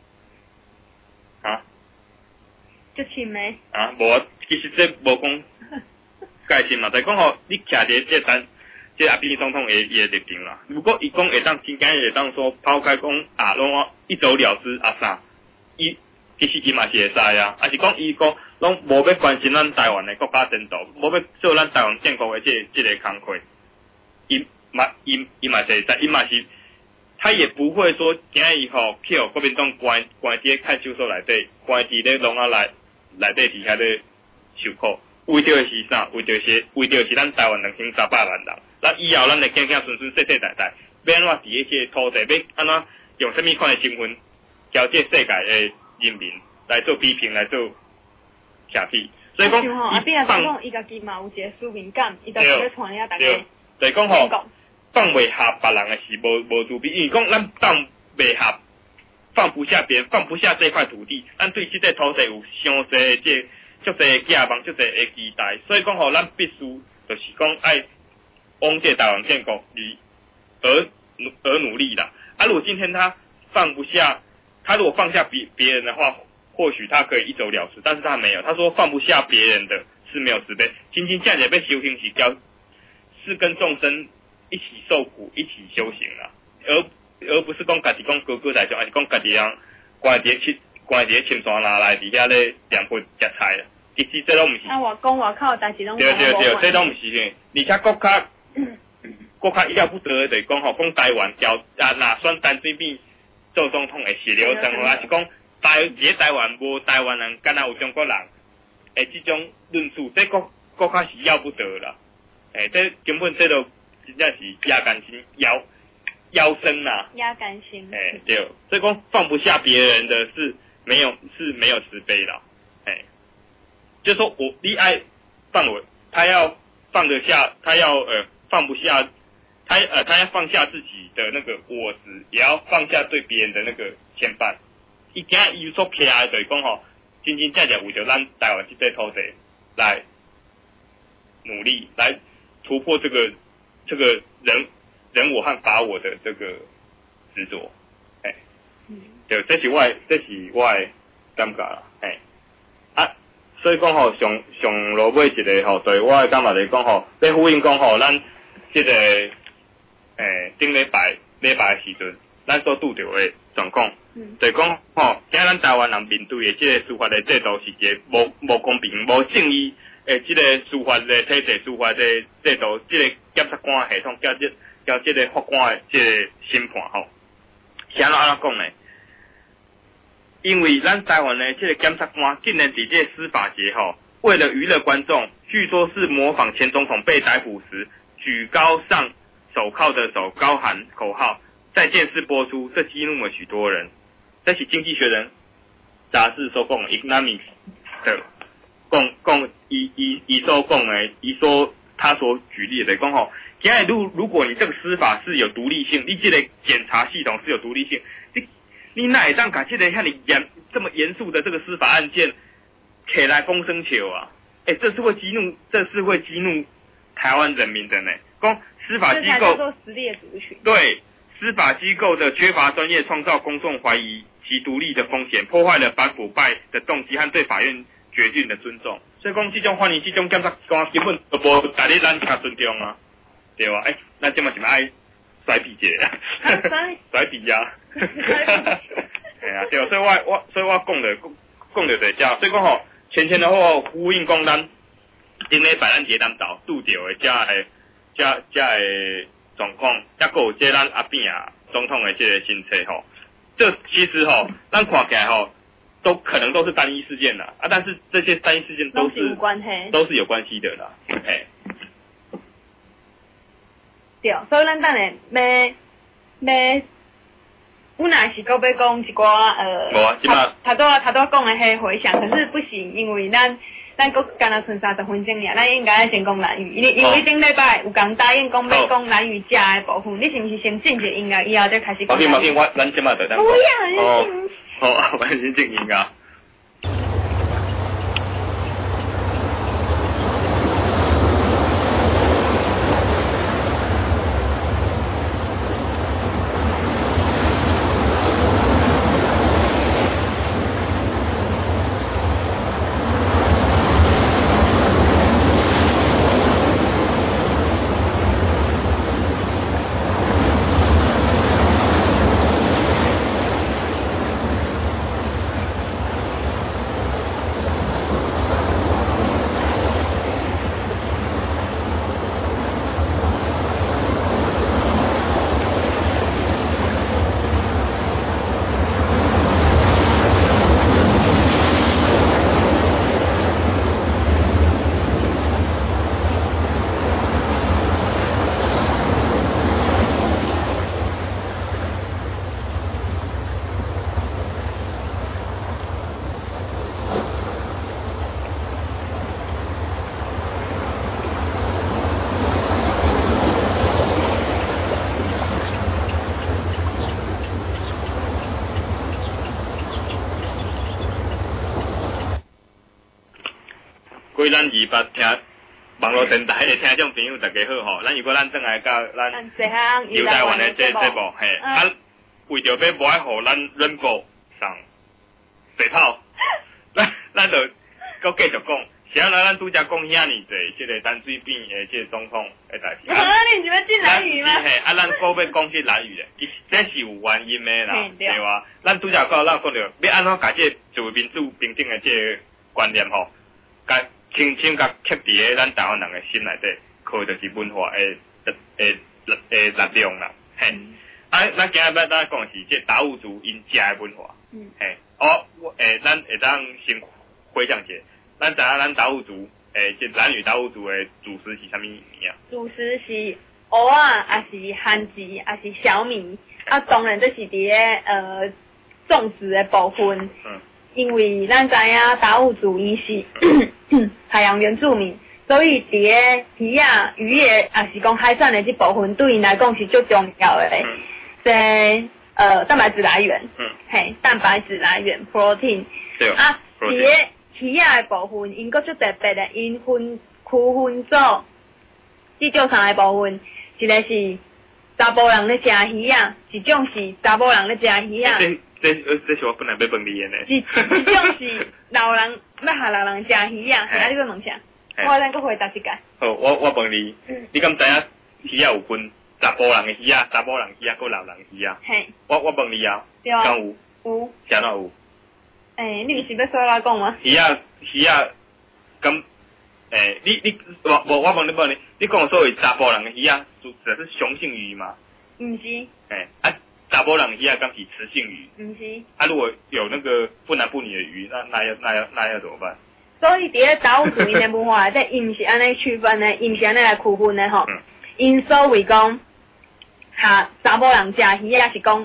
就深的无，其实这无讲介深嘛，但讲你徛伫这阿扁总统的立场啦。如果伊讲会当真正会当说抛开讲拢一走了之啥，伊其实伊嘛是会使啊，是讲伊讲拢无要关心咱台湾的国家前途，无要做咱台湾建国的这个工课，伊嘛是在，伊嘛是。他也不会说今日去国民党关伫看守所内底，关伫咧笼仔内底底下咧受苦，为着是啥？为着是咱台湾2300万人，那以后咱的囝囝孙孙世世代代，要安怎伫迄个土地，要安怎用什么款的身份，交这世界的人民来做批评，来做徛起。所以讲， 伊家己嘛有一个使命感，伊就要传了大家。 所以讲放袂下别人的是无慈悲，因为讲咱放袂下，放不下别人，放不下这块土地，咱对这个土地有伤侪足侪寄望，足侪的期待，所以讲咱必须就是讲爱往这台湾建国而努力啦。如果今天他放不下，他如果放下别人的话，或许他可以一走了之，但是他没有，他说放不下别人的是没有慈悲，真正这样被修行是跟众生一起受苦，一起修行啦，而不是讲家己讲高高在上，而是讲家己人关伫深山内底遐咧两份食菜啦。其实这拢毋是。 我讲外口代志拢对，这拢毋是嘿。而且国较要不得的，就是讲讲台湾哪选陈水扁做总统的血流成河，还是讲台湾无台湾人，敢若有中国人，这种论述，这国较是要不得啦。这根本这都。真正是压甘心腰身啦， 压甘心。 对，所以讲放不下别人的是没有慈悲啦。就说你爱放我，他要放得下，他要放不下，他要放下自己的那个我执，也要放下对别人的那个牵绊。伊今日伊所撇的就是讲真真正正为着咱台湾这块土地来努力，来突破这个人我和法我的这个执着，对，这是我的感觉啦，所以讲上落尾一个对我的感觉就是讲要呼应讲咱这个顶礼拜的时阵，咱所拄着的状况，就是讲今咱台湾人面对的这个司法的制度是一个无公平、无正义。这个司法的体制、司法的制度、这个检察官系统、交这个法官的这个审判是安怎讲呢？因为咱台湾的这个检察官竟然伫这个司法节为了娱乐观众，据说是模仿前总统被逮捕时举高上手铐的手，高喊口号，在电视播出，这激怒了许多人。这是《经济学人》 杂志所讲 economics 的讲伊所讲的，他所举例的讲吼，今日如果你这个司法是有独立性，你这个检察系统是有独立性，你哪会当把这个这么严肃的这个司法案件起来公声球啊？这是会激怒台湾人民的呢。讲司法机构做实力的族群， 对司法机构的缺乏专业，创造公众怀疑其独立的风险，破坏了反腐败的动机和对法院决定的尊重。所以讲这种反映这种检察官根本都无大家咱较尊重啊，对吧？咱这么是爱甩笔者啊，甩笔呀，系啊，对，所以我讲着在遮，所以讲吼，前后呼应讲咱顶礼拜咱伫南岛拄着的遮的状况，还佫有这咱阿扁啊总统的这个新车吼，这其实吼，咱看起来吼，都可能都是单一事件啦，但是这些单一事件都是有关系的啦，嘿。 对，所以咱等下要，我若是搁要讲一寡他都讲的迄回想，可是不行，因为咱搁干那剩30分钟尔，咱应该先讲兰屿，因为顶礼拜有讲答应讲要讲兰屿遮的部分，你是不是先进一音乐，以后再开始讲？ 冇紧，咱即马就等。 不要， 好，我先静音啊。各位咱200听网络电台的听众朋友大家好吼，咱如果咱转来到咱游台湾的这节目，嘿，为着要不爱互咱Rainbow上水炮，咱就搁继续讲，想咱拄则讲遐尼济这个淡水边的这个总统的代志。 你是要进兰屿吗？ 嘿，咱搁要讲去兰屿的，这是有原因的啦，对哇？咱拄则咱讲着要安怎甲这自由民主平等的这个观念吼，甲轻轻甲刻伫咧咱台湾人的心内底，靠就是文化的力量啦，嘿。咱今日要咱讲是这达悟族因食的文化，嘿。咱会当先回想一下，咱知影咱达悟族，这兰屿达悟族的主食是啥物物啊？ 主食是蚵仔，还是番薯，还是小米？当然这是伫咧种植的部分。因为咱知影达悟族伊是海洋原住民，所以伫咧鱼啊、渔业也是讲海产的这部分，对因来讲是最重要的咧。蛋白质来源，嘿，蛋白质来源 protein。对啊，伫咧鱼啊的部分，因佫最特别的，因区分做至少3个部分，一个是查甫人咧食鱼啊，一种是查某人咧食鱼啊。 这是我本来要问你的呢。一种是老人要下老人食鱼啊，你要问啥？我咱搁回答一个。好， 我问你，你敢知影鱼啊有分查甫人的鱼啊、查某人鱼啊、搁老人鱼啊？嘿。我问你啊，敢有？ 有。 啥哪有？ 你毋是要说我讲吗？ 鱼啊，咁我问你，你讲所谓查甫人的鱼啊，指的是雄性鱼吗？ 毋是。 查甫人鱼啊，敢是雌性鱼？ 毋是。 如果有那个不男不女的鱼，那要怎么办？ 所以伫咧达悟族因的文化内底，伊毋是安尼区分的，伊毋是安尼来区分的吼。因所谓讲，查甫人食鱼啊是讲，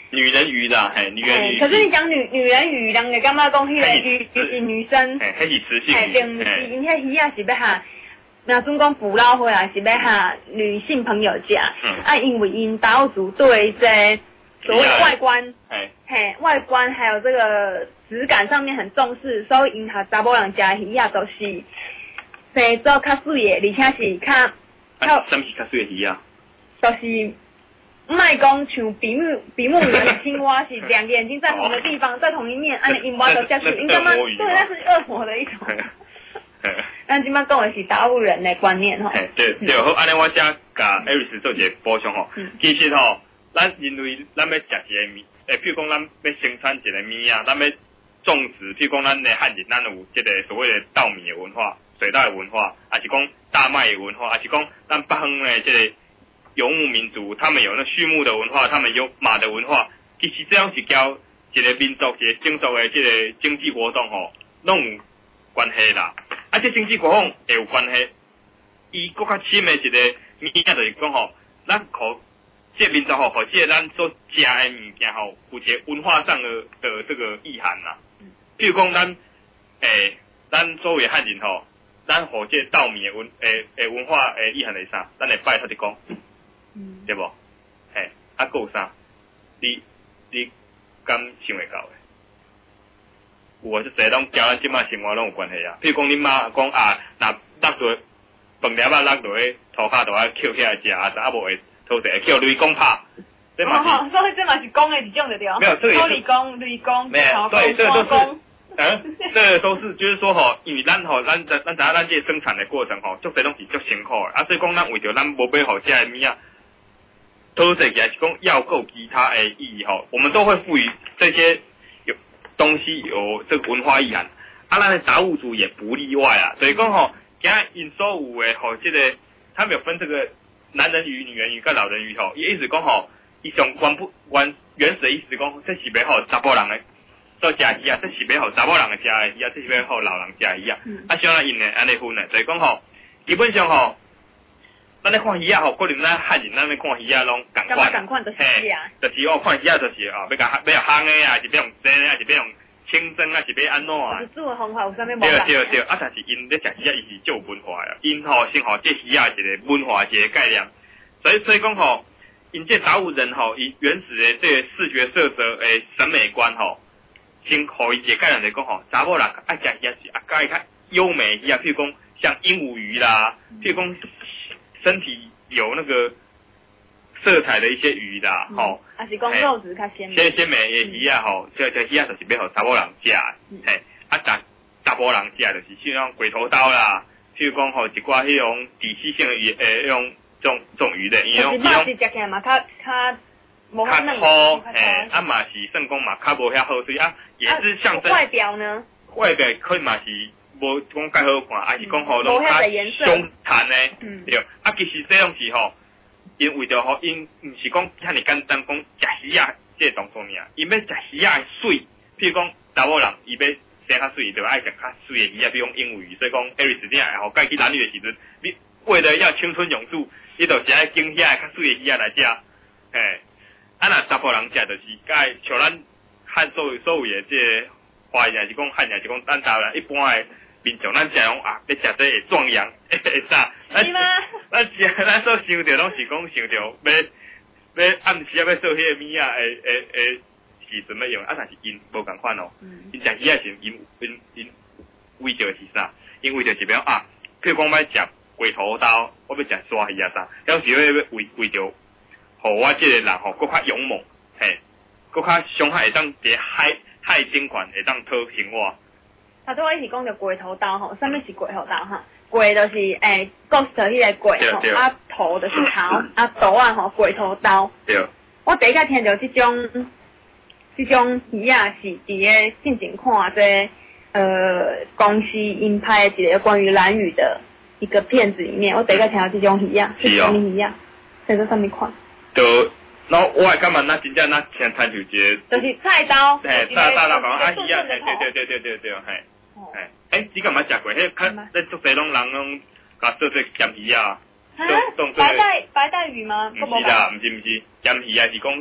女人鱼啦，嘿，女人鱼。 可是你讲女人鱼，人就感觉讲迄个鱼是女生， 嘿，迄是雌性鱼， 并不是，因迄鱼啊是要下，那总讲捕捞回来是要下女性朋友食，因为因达悟族对这所谓外观，外观还有这个质感上面很重视，所以因下查某人食的鱼啊都是生做较水的，而且是较什么是较水的鱼啊？ 就是。卖讲像比目鱼的青蛙是两个眼睛在同的地方，在同一面，按你挖走下去，应该吗？对，那是恶魔的一种。咱今麦讲的是达悟人的观念吼。 对，好，安尼我遮甲 Aris 做一个补充吼。其实吼，咱因为咱要食一个米，譬如讲咱要生产一个米啊，咱要种植，譬如讲咱的汉人，咱有这个所谓的稻米的文化、水稻的文化，还是讲大麦的文化，还是讲咱北方的这个。游牧民族，他们有那畜牧的文化，他们有马的文化。其实这样是交一个民族、一个种族的这个经济活动吼，拢有关系啦。这经济活动会有关系。伊更较深的一个物件就是讲吼，咱互这民族吼，互这咱所食的物件吼，有一个文化上的这个意涵啦。譬如讲咱作为汉人吼，咱互这稻米的文化意涵是啥？咱会拜他就讲。对无？嘿，还有啥？你敢想会到诶？有啊，即个拢交咱即摆生活拢有关系啊。譬如讲，恁妈讲啊，若落落饭粒落落去涂骹就爱捡起来食，啊无会土地捡雷公拍。这嘛是， 所以这嘛是公的一种的对。 没有，这个也是。 理工、雷公、 对，这个都是。这个都是，就是说吼，因为咱这生产的过程吼，足侪拢是足辛苦的，所以讲咱为着咱无买好食的物啊。都是也是讲要够其他的意义吼，我们都会赋予这些有东西有这个文化意涵，咱的达悟族也不例外啊。所以讲吼，今仔因所有的吼，这个他们有分这个男人鱼、女人鱼跟老人鱼吼，伊意思讲吼，伊上原始的意思讲，这是要吼查甫人的做食鱼啊，这是要吼查某人的食的鱼啊，这是要吼老人食的鱼啊，像咱因的安尼分的，所以讲吼，基本上吼。咱咧看鱼啊吼，可能咱汉人咱咧看鱼啊拢共款， 就是鱼啊， 就是看鱼啊，就是要香的啊，是要用蒸的啊，是要用清蒸啊，是要安怎啊？ 煮的方法有啥物无？ 对，但是因咧食鱼啊，伊是足有文化的，因吼先吼这鱼啊一个文化一个概念，所以讲吼，因这达悟人吼，伊原始的这个视觉色泽诶审美观吼，先互伊一个概念就是讲吼，查某人爱食鱼啊是介较优美鱼啊，譬如讲像鹦鹉鱼啦，譬如讲。身体有那个色彩的一些鱼啦，吼， 还是讲肉质较鲜美， 鲜美的鱼啊，吼，这鱼啊就是要互查某人食，嘿，查甫人食就是像鬼头刀啦，譬如讲吼一寡迄种底栖性的鱼，用这种鱼的，伊用是食起来嘛，较无较粗，嘛是算讲嘛较无遐好，所以也是象征。 外表呢？ 外表可以嘛是。无讲介好看，还是讲吼拢较凶残诶，对。其实这种是吼，因为着吼，因毋是讲遐尼简单讲食鱼啊，这个动作尔，因要食鱼啊水，譬如讲查某人伊要生较水，就爱食较水诶鱼啊，比如讲鹦鹉鱼，所以讲 Aris 这样吼，介去男女诶时阵，你为了要青春永驻，你就只爱拣遐较水诶鱼啊来食，嘿。若查甫人食就是介像咱汉所有诶这华人还是讲汉人还是讲咱台湾一般诶。民众咱食讲啊，要食这会壮阳，会啥？ 是吗？ 咱所想着拢是讲想着要暗时要做迄个物啊，时阵要用，但是因无共款哦。因食鱼啊是因为着是啥？因为着是讲譬如讲要食龟头刀，我要食沙鱼啊啥，有时要为着，互我这个人吼更较勇猛，嘿，更较伤害会当伫海顶悬会当讨生活。 拄我一是讲着龟头刀吼，啥物是龟头刀哈？龟就是骨头迄个龟吼，头就是头，刀啊吼龟头刀。 对。 我第一下听到这种鱼啊，是伫个进前看这公司因拍的一个关于蓝屿的一个片子里面，我第一下听到这种鱼啊，是什么鱼啊？在这上面看。就。 然后我还感觉那真正那像参像一个， 就是菜刀， 大刀讲鱼啊，对，嘿，你干嘛食过？迄看在足侪拢人拢甲做这咸鱼啊， 白带鱼吗？ 不是啦，不是，咸鱼啊是讲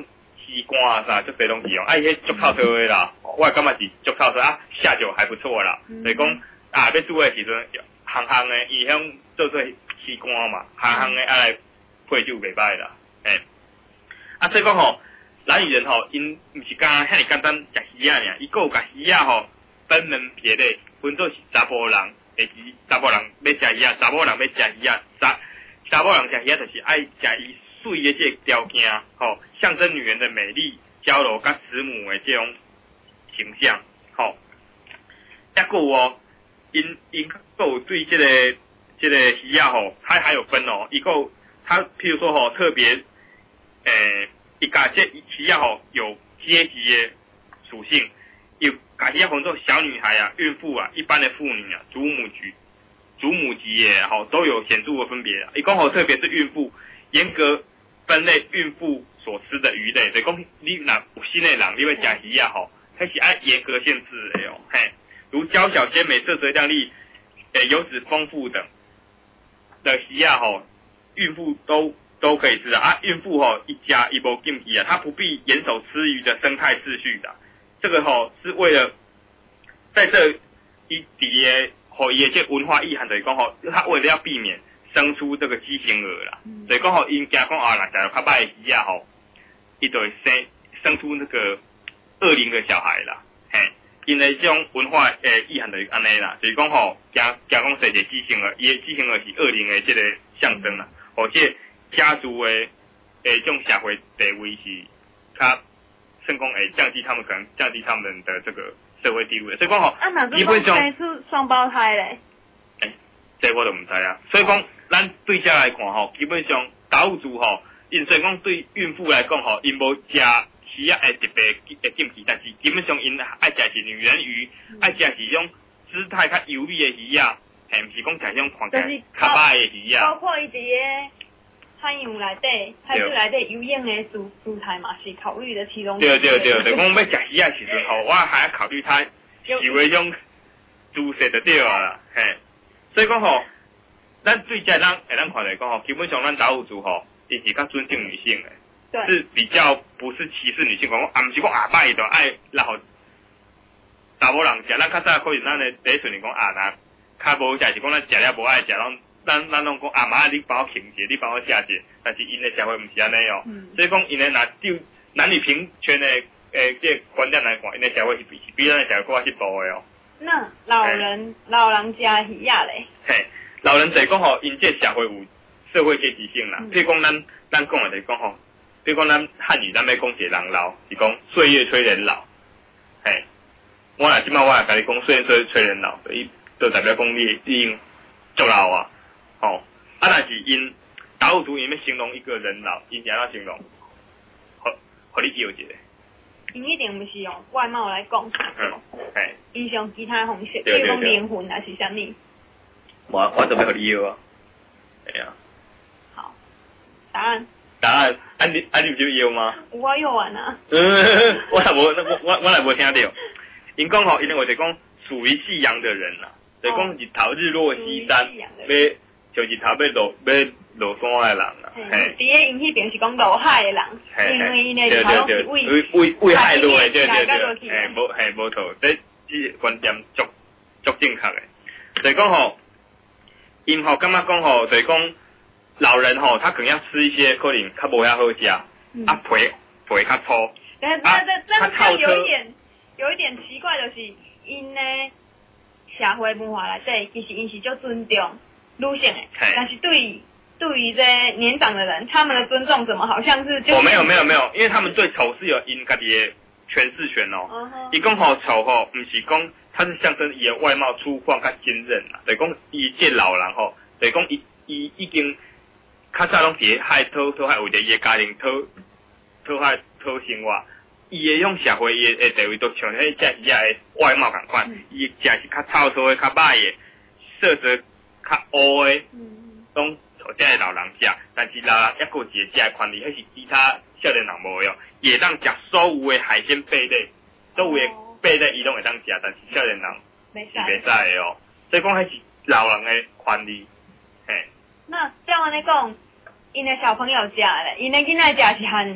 西瓜啊啥，足侪拢是用，啊伊迄足透透的啦，我感觉是足透透啊，下酒还不错啦，所以讲啊要煮的时阵，行行的伊向做做西瓜嘛，行行的啊来配酒袂歹啦，嘿，啊所以讲吼，咱女人吼，因毋是讲遐尼简单食鱼啊尔，伊个有甲鱼啊吼分门别类，分做是查甫人，会是查甫人要食鱼啊，查某人要食鱼啊，查某人食鱼啊就是爱食伊水的这个条件，吼，象征女人的美丽、娇柔甲慈母的这种形象，吼。抑个哦，因个有对这个鱼啊吼，它还有分哦，伊个它譬如说吼特别，伊甲这鱼啊吼有阶级的属性，有甲鱼啊分做小女孩啊、孕妇啊、一般的妇女啊、祖母级的吼都有显著的分别啊。伊讲吼，特别是孕妇，严格分类孕妇所吃的鱼类，所以讲你若有新的人，你要食鱼啊吼，迄是按严格限制的哦，嘿，如娇小鲜美、色泽亮丽、油脂丰富等的鱼啊吼，孕妇都可以吃啊。孕妇吼一家一无禁忌啊，她不必严守吃鱼的生态秩序的，这个吼是为了在这一底的吼伊的这文化意涵，就是讲吼，他为了要避免生出这个畸形儿啦，所以讲吼，因惊讲啊，若食到较歹的鱼啊吼，伊就会生出那个恶灵的小孩啦，嘿，因为这种文化意涵就是安尼啦，就是讲吼，惊讲生一个畸形儿，伊的畸形儿是恶灵的这个象征啦，而且家族的这种社会地位是较成功降低他们的这个社会地位，所以讲吼，基本上生出双胞胎嘞， 这我都唔知啊，所以讲咱对遮来看吼，基本上达悟族吼，因所以讲对孕妇来讲吼，因无食鱼啊特别的禁忌，但是基本上因爱食是女人鱼，爱食是种姿态较优美的鱼啊，嘿，毋是讲食种看起来较歹的鱼啊。 包括伊伫个海洋内底、海水内底游泳的姿态嘛，是考虑的其中。 对，就讲要食鱼啊时阵吼，我还要考虑它是为种姿势就对啦，嘿。所以讲吼，咱对遮咱看来讲吼，基本上咱达悟族吼，伊是较尊敬女性的， 对， 是比较不是歧视女性，讲啊，毋是讲阿爸伊就爱然后查某人食，咱较早可能咱的第一顺是讲啊，若较无食是讲咱食了无爱食，咱拢讲阿妈你帮我轻者，你帮我下者，但是因的社会毋是安尼哦，所以讲因的若就男女平权的这个观点来看，因的社会是比咱的社会更加进步的哦。 那老人食鱼啊咧？ 嘿，老人就是讲吼，因这社会有社会阶级性啦。譬如讲咱讲的就是讲吼，譬如讲咱汉语咱要讲一个人老，是讲岁月催人老。嘿，我若即摆我也甲你讲岁月催人老，就代表讲你已经足老啊。吼，啊，但是因达悟族因要形容一个人老，因是安怎形容？互你叫一个。 因一定毋是用外貌来讲， 嘿， 伊用其他方式，比如讲灵魂还是啥物。 我准备互你要啊。哎呀。 好，答案。 你毋是要吗？ 我要完啊。 我也无听到。因讲吼，因为就是讲属于夕阳的人啦，就是讲日头日落西山，就日头要落山的人啦。嘿， 伫个因迄边是讲落海的人，因为因的日头拢是为海落的，对，无错，这观点足正确的。就是讲吼，因吼感觉讲吼，就是讲老人吼，他可能要吃一些可能较无遐好食，啊皮较粗， 这有一点奇怪，就是因呢社会文化内底，其实因是足尊重女性的，但是对于这年长的人，他们的尊重怎么好像是就没有，因为他们对丑是有因家己的诠释权哦。伊讲吼丑吼，毋是讲它是象征伊的外貌粗犷较坚韧啦，就是讲伊这老人吼，就是讲伊已经较早拢伫海讨海为着伊的家庭讨海讨生活。伊的用社会伊的地位都像迄只鱼的外貌共款，伊食是较臭臭的、较歹的，色泽较乌的，拢互遮的老人食。但是老人抑个一个食的权利，迄是其他少年人无的哦。伊会当食所有的海鲜贝类，所有的贝类伊拢会当食，但是少年人是袂使的哦。所以讲，迄是老人的权利。嘿。 那这样安尼讲，因的小朋友食咧，因的囡仔食是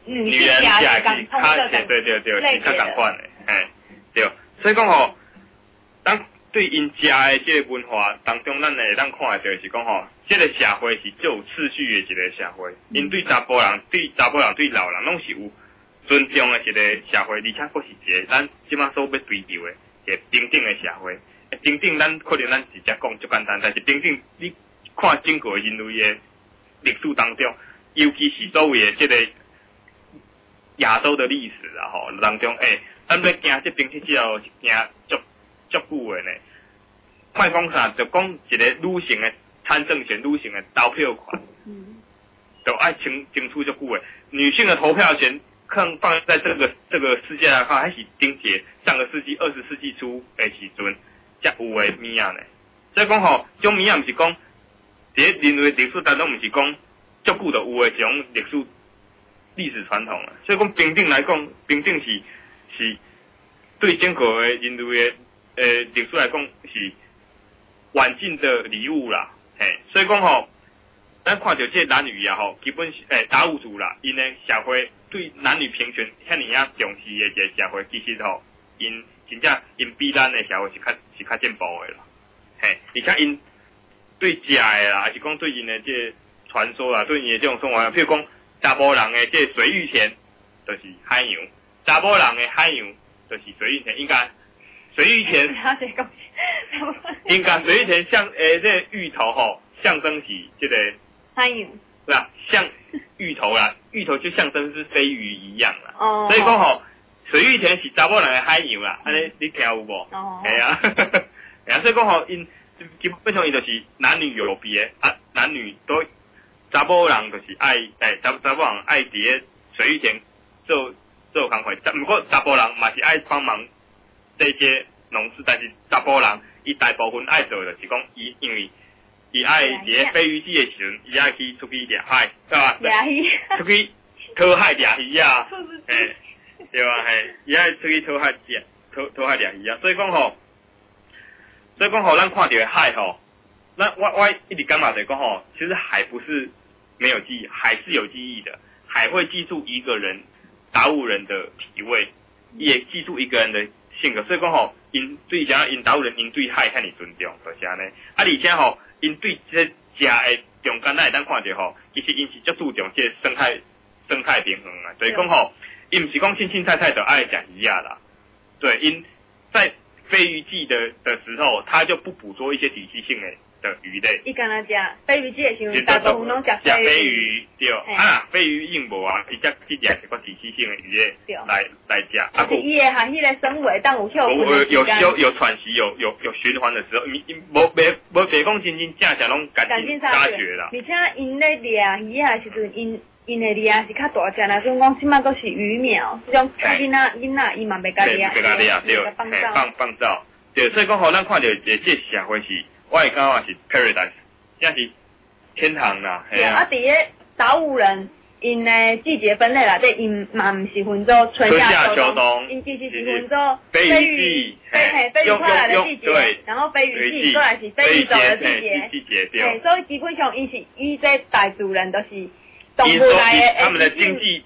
女人食是共通的， 对，是较共款的，嘿，对，所以讲吼，当对因食的这个文化当中，咱会当看到是讲吼，这个社会是最有秩序的一个社会，因对查甫人、对老人拢是有尊重的一个社会，而且佫是一个咱即马所要追求的一个平等的社会。平等咱可能咱直接讲就简单，但是平等你看整个人类的历史当中，尤其是所谓的这个亚洲的历史啊吼当中，咱要行这平等之后是行足久的呢。莫讲啥，就讲一个女性的参政权、女性的投票权，就爱争取足久的。女性的投票权，放在这个世界来看，还是顶节上个世纪20世纪初的时阵。才有诶物啊呢，所以讲吼，种物啊毋是讲，伫人类历史当中毋是讲足久就有诶一种历史传统啊。所以讲平等来讲，平等是对整个诶人类诶历史来讲是晚近的礼物啦，嘿。所以讲吼，咱看到这男女啊吼，基本达悟族啦，因诶社会对男女平权遐尼啊重视诶一个社会，其实吼因。真正因比咱的社会是较进步的啦，嘿，而且因对食的啦，还是讲对因的这传说啦，对因的这种生活，譬如讲查甫人的这水浴田就是海洋，查某人的海洋就是水浴田，应该水浴田，应该水浴田像这芋头吼，象征是这个海洋， 对吧？像芋头啦，芋头就象征是飞鱼一样啦，所以讲吼。水浴田是查某人的海洋啦，安尼你听有无？系啊，系啊，所以讲吼，因基本上伊就是男女有别啊，男女都查某人就是爱查某人爱伫咧水浴田做工课，不过查甫人嘛是爱帮忙这些农事，但是查甫人伊大部分爱做就是讲因为伊爱伫咧飞鱼季的时阵，伊爱去出去掠海，对吧？ 掠鱼， 出去讨海掠鱼啊，对吧？嘿，伊爱出去讨海掠鱼啊，所以讲吼，咱看到的海吼，我一直感觉就是讲吼，其实海不是没有记忆，海是有记忆的，海会记住一个人达悟人的体味，也记住一个人的性格，所以讲吼，因对啥因达悟人因对海遐尼尊重，就是安尼。而且吼，因对这食的中间，咱会当看到吼，其实因是足注重这生态平衡啊，所以讲吼。因不是讲青菜就爱食鱼啊啦，对，因在飞鱼季的时候，他就不捕捉一些底栖性的鱼类。 伊干那食飞鱼季的时候，大部分拢食飞鱼，对，啊，飞鱼硬无啊，伊才去食一个底栖性的鱼类来食。 而且伊的含迄个生物，当有休有喘息，有循环的时候，无别讲真正拢赶紧杀绝啦。 而且因咧掠鱼啊时阵，因的掠是较大只啦，所以讲即马都是鱼苗，这种囡仔伊嘛袂甲掠， 对，放照，对，所以讲吼，咱看到这社会是，我会感觉是 paradise， 这是天堂啦， 对啊，伫咧达悟人因的季节分类啦，即因嘛毋是分做春夏秋冬，因其实是分做飞鱼快来的季节，然后飞鱼季过来是飞鱼走的季节，对，所以基本上因是以这大自然都是。 因说他们的经济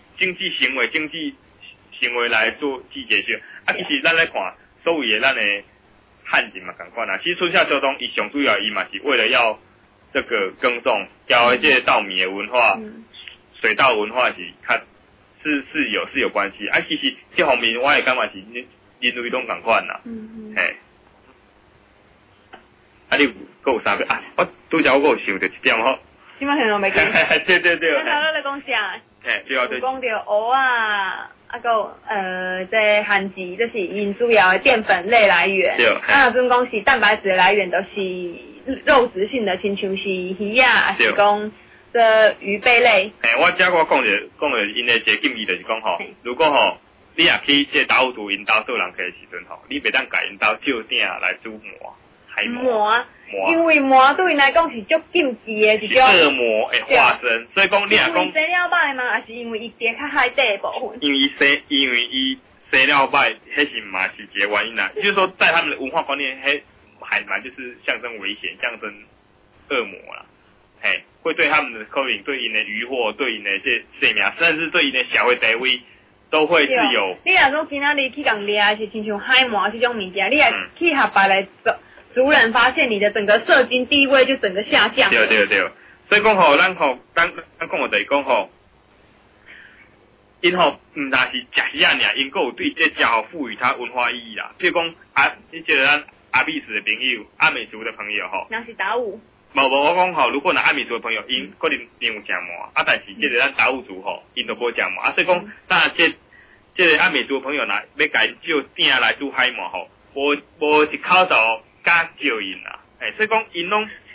行为来做季节性，啊，其实咱来看所谓的咱的汉人嘛，同款啦。其实春夏秋冬，伊上主要伊嘛是为了要这个耕种，要这些稻米的文化、水稻文化是有关系。啊，其实这方面我也感觉是人类拢同款啦。嘿，啊，你有啥个啊？我拄则我有想到一点吼。 基本上都袂记。 对。 咱头咧讲啥？ 对。有讲到蚵啊，这番薯就是因主要的淀粉类来源。对。啊，阵讲是蛋白质的来源，都是肉质性的，亲像是鱼啊，还是讲这鱼贝类。 我讲的因的一个建议就是讲吼，如果吼你也去这达悟族因兜做人客的时阵吼，你袂当甲因兜照鼎来煮馍。 馍，因为馍对因来讲是足禁忌的一种恶魔的化身，所以讲你也讲生了歹嘛，还是因为伊跌较海底的部分？ 因为伊生了歹，迄是嘛是一个原因啦。就是说，在他们的文化观念，迄海嘛就是象征危险，象征恶魔啦，嘿。 会对他们的可能对因的渔获、对因的这生命，甚至对因的社会地位，都会是有。 你若说今仔日去共掠是亲像海鳗这种物件，你若去合别的族人发现你的整个社经地位就整个下降。 对对对，所以讲吼，咱讲吼就是讲吼，因吼唔但是食鱼啊尔，因个有对这食吼赋予它文化意义啦。譬如讲你觉得咱阿美族的朋友、阿美族的朋友吼， 那是达悟。 无，我讲吼，如果拿阿美族的朋友，因可能有食麻，但是这个咱达悟族吼，因都无食麻，所以讲，但这个阿美族的朋友呐，要甲因借鼎来煮海麻吼，无一口罩加叫因啦，所以讲因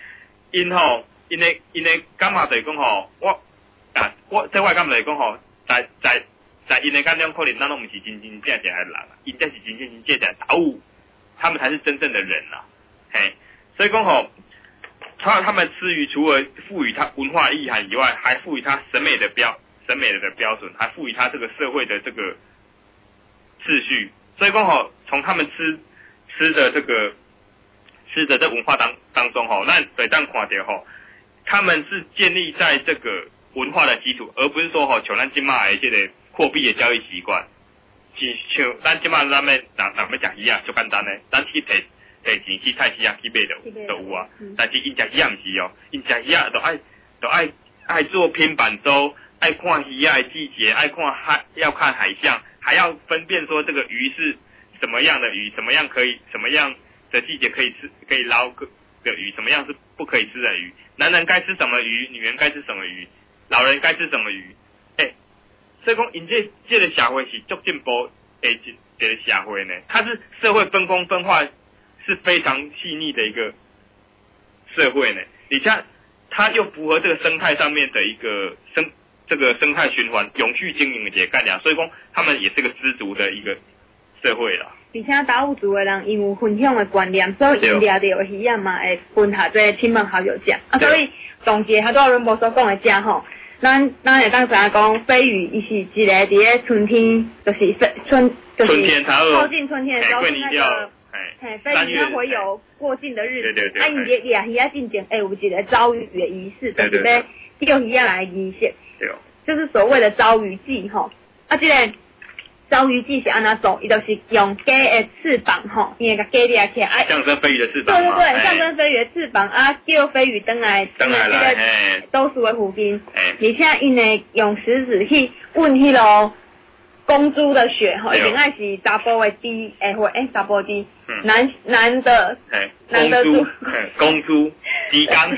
的感觉就是讲吼，我感觉就是讲吼，在因的眼中，可能咱拢毋是真正的人啦，因才是真正的达悟，他们才是真正的人啦，所以讲吼。他们吃鱼除了赋予它文化意涵以外，还赋予它审美的标准，还赋予它这个社会的这个秩序。所以刚好从他们吃的这文化当中吼，那对当看到吼，他们是建立在这个文化的基础，而不是说吼像咱今嘛的这个货币的交易习惯，像咱今嘛咱们人要食鱼啊，就简单嘞，咱去摕钱去菜市啊去买就有啊，但是因食鱼啊唔是哦，因食鱼啊都爱做拼板舟，爱看鱼啊的季节，要看海象，还要分辨说这个鱼是什么样的鱼，什么样的季节可以吃可以捞的鱼，什么样是不可以吃的鱼，男人该吃什么鱼，女人该吃什么鱼，老人该吃什么鱼，所以讲因这个社会是足进步的一个社会呢，它是社会分工分化。是非常细腻的一个社会呢，你看它又符合这个生态上面的一个这个生态循环永续经营的一个概念，所以讲他们也是个知足的一个社会啦。 而且达悟族的人因有分享的观念，所以因掠到的鱼啊嘛会分下这亲朋好友食，所以总结他都润波所讲的食吼，咱会当知影讲飞鱼伊是一个伫咧春天，就是春天靠近春天的时候那个。飞鱼它会有过境的日子，因掠鱼仔进前有一个招鱼的仪式，就是要钓鱼仔来的仪式，就是所谓的招鱼祭吼。这个招鱼祭是安怎做？伊就是用鸡的翅膀吼，伊会甲鸡掠起来， 象征飞鱼的翅膀。 对，象征飞鱼的翅膀叫飞鱼登来这个周数的附近，而且因会用食指去问迄落。公猪的血吼，一定爱是查甫的猪会查甫猪，男的猪， 公猪，鸡缸，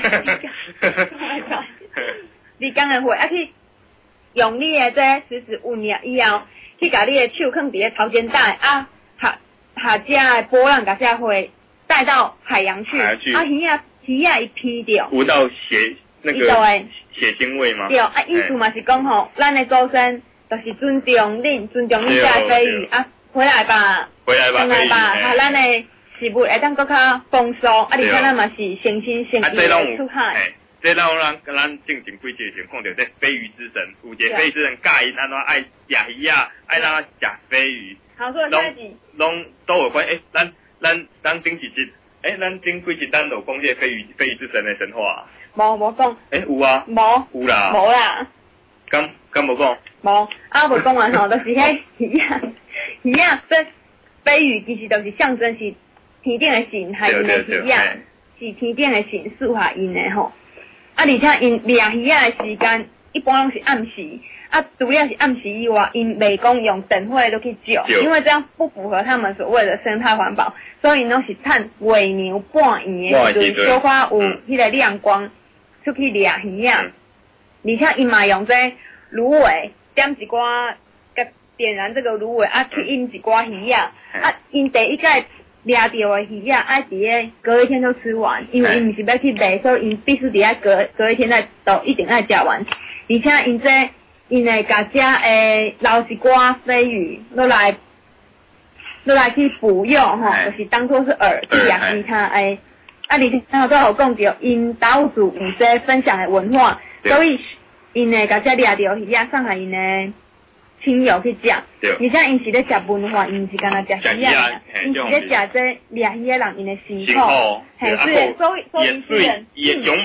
鸡缸的血，去用你的这食指问了以后，去把你的手放伫咧头前带下只的波浪把这血带到海洋去，鱼仔一偏掉， 闻到血腥味吗？ 对，意思嘛是讲吼，咱的祖先。就是尊重恁这飞鱼回来吧，咱的食物会当搁较丰富，而且咱嘛是诚心诚意的出海。 这让咱正几节前看到这飞鱼之神，有一个飞鱼之神教因安怎爱食鱼啊，爱让食飞鱼。 好，所以下一集拢都有关。咱顶几集，咱顶几集咱有讲这飞鱼之神的神话。 无讲。 有啊。有啦。 无啦。 敢无讲？ 无无讲完吼，就是迄鱼仔，这飞鱼其实就是象征是天顶的神，还因的鱼仔是天顶的神赐下因的吼。而且因掠鱼仔的时间一般拢是暗时，除了是暗时以外，因袂讲用灯火都去照，因为这样不符合他们所谓的生态环保，所以拢是趁月亮半圆的时阵，小可有迄个亮光出去掠鱼仔。而且因嘛用这芦苇点一寡，点燃这个芦苇去引一寡鱼仔，因第一届掠到的鱼仔爱伫咧隔一天就吃完，因为因毋是要去卖，所以因必须伫咧隔一天都一定爱食完。而且因会甲遮捞一寡飞鱼落来去捕用吼，就是当作是饵去掠其他而且最后讲到因达悟族有这分享的文化。所以，因会甲遮掠到鱼仔送下因的亲友去食，而且因是咧食文化，因毋是干那食鱼仔，因是咧食这掠鱼的人因的辛苦，所以因是也勇猛，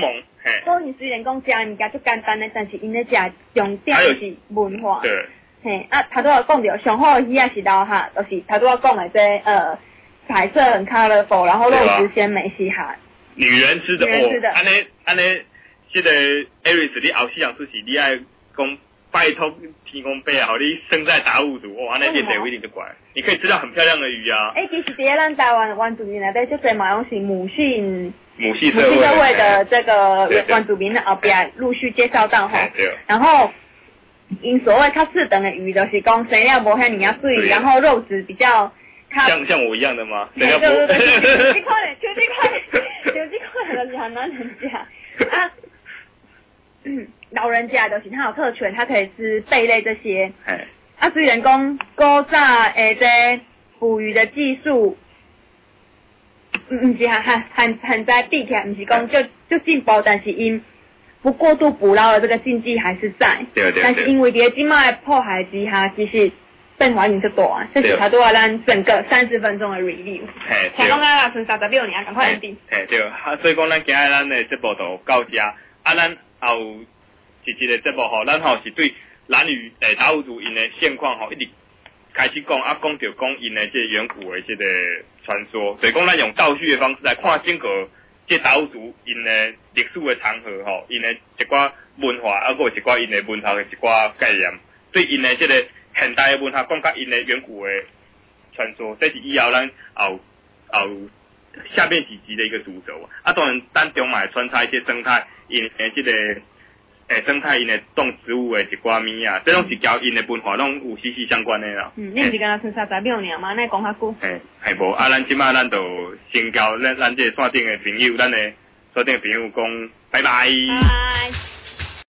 所以虽然讲食的物件足简单的，但是因咧食重点是文化。 对。 嘿，头拄仔讲着上好的鱼也是老哈，就是头拄仔讲的彩色很 colorful， 然后肉质鲜美是哈。 女人吃的哦，安尼，这个 Aris 你后世人出事，你爱讲拜托天公伯啊，好你生在达悟族，哇，安尼你地位一定就怪。你可以吃到很漂亮的鱼啊。 其实伫咱台湾原住民内底，就侪嘛拢是母系社会的这个原住民后边陆续介绍到吼。然后因所谓较次等的鱼，就是讲生了无遐尔啊水，然后肉质比较。 像我一样的吗？ 对，这款的，就这款就是很难人家啊。老人家就是他有特权，他可以吃贝类这些。虽然讲古早这捕鱼的技术，唔是很在比起来，唔是讲就进步，但是因不过度捕捞的这个禁忌还是在。 对。 但是因为伫今麦破坏之下，其实。变化已经足大啊！这是差不多咱整个30分钟的 review。才讲啊，剩36年，赶快 ending。 对，所以讲咱今日咱的节目就到这。咱后一个节目吼，咱是对兰屿达悟族因的现况吼，一直开始讲讲到讲因的这远古的这个传说。所以讲咱用倒叙的方式来看整个这达悟族因的历史的长河吼，因的一寡文化，还有一寡因的文化的一寡概念，对因的这个。现代的文化讲甲因的远古的传说，这是以后咱后下面几集的一个主轴当然咱中嘛会穿插一些生态，因的这个生态因的动植物的一寡物啊，这种是交因的文化拢有息息相关的啦。 你毋是敢若剩36年嘛？那讲较久。 系无咱即马咱就先交咱这线顶的朋友，咱的线顶的朋友讲拜拜。 拜。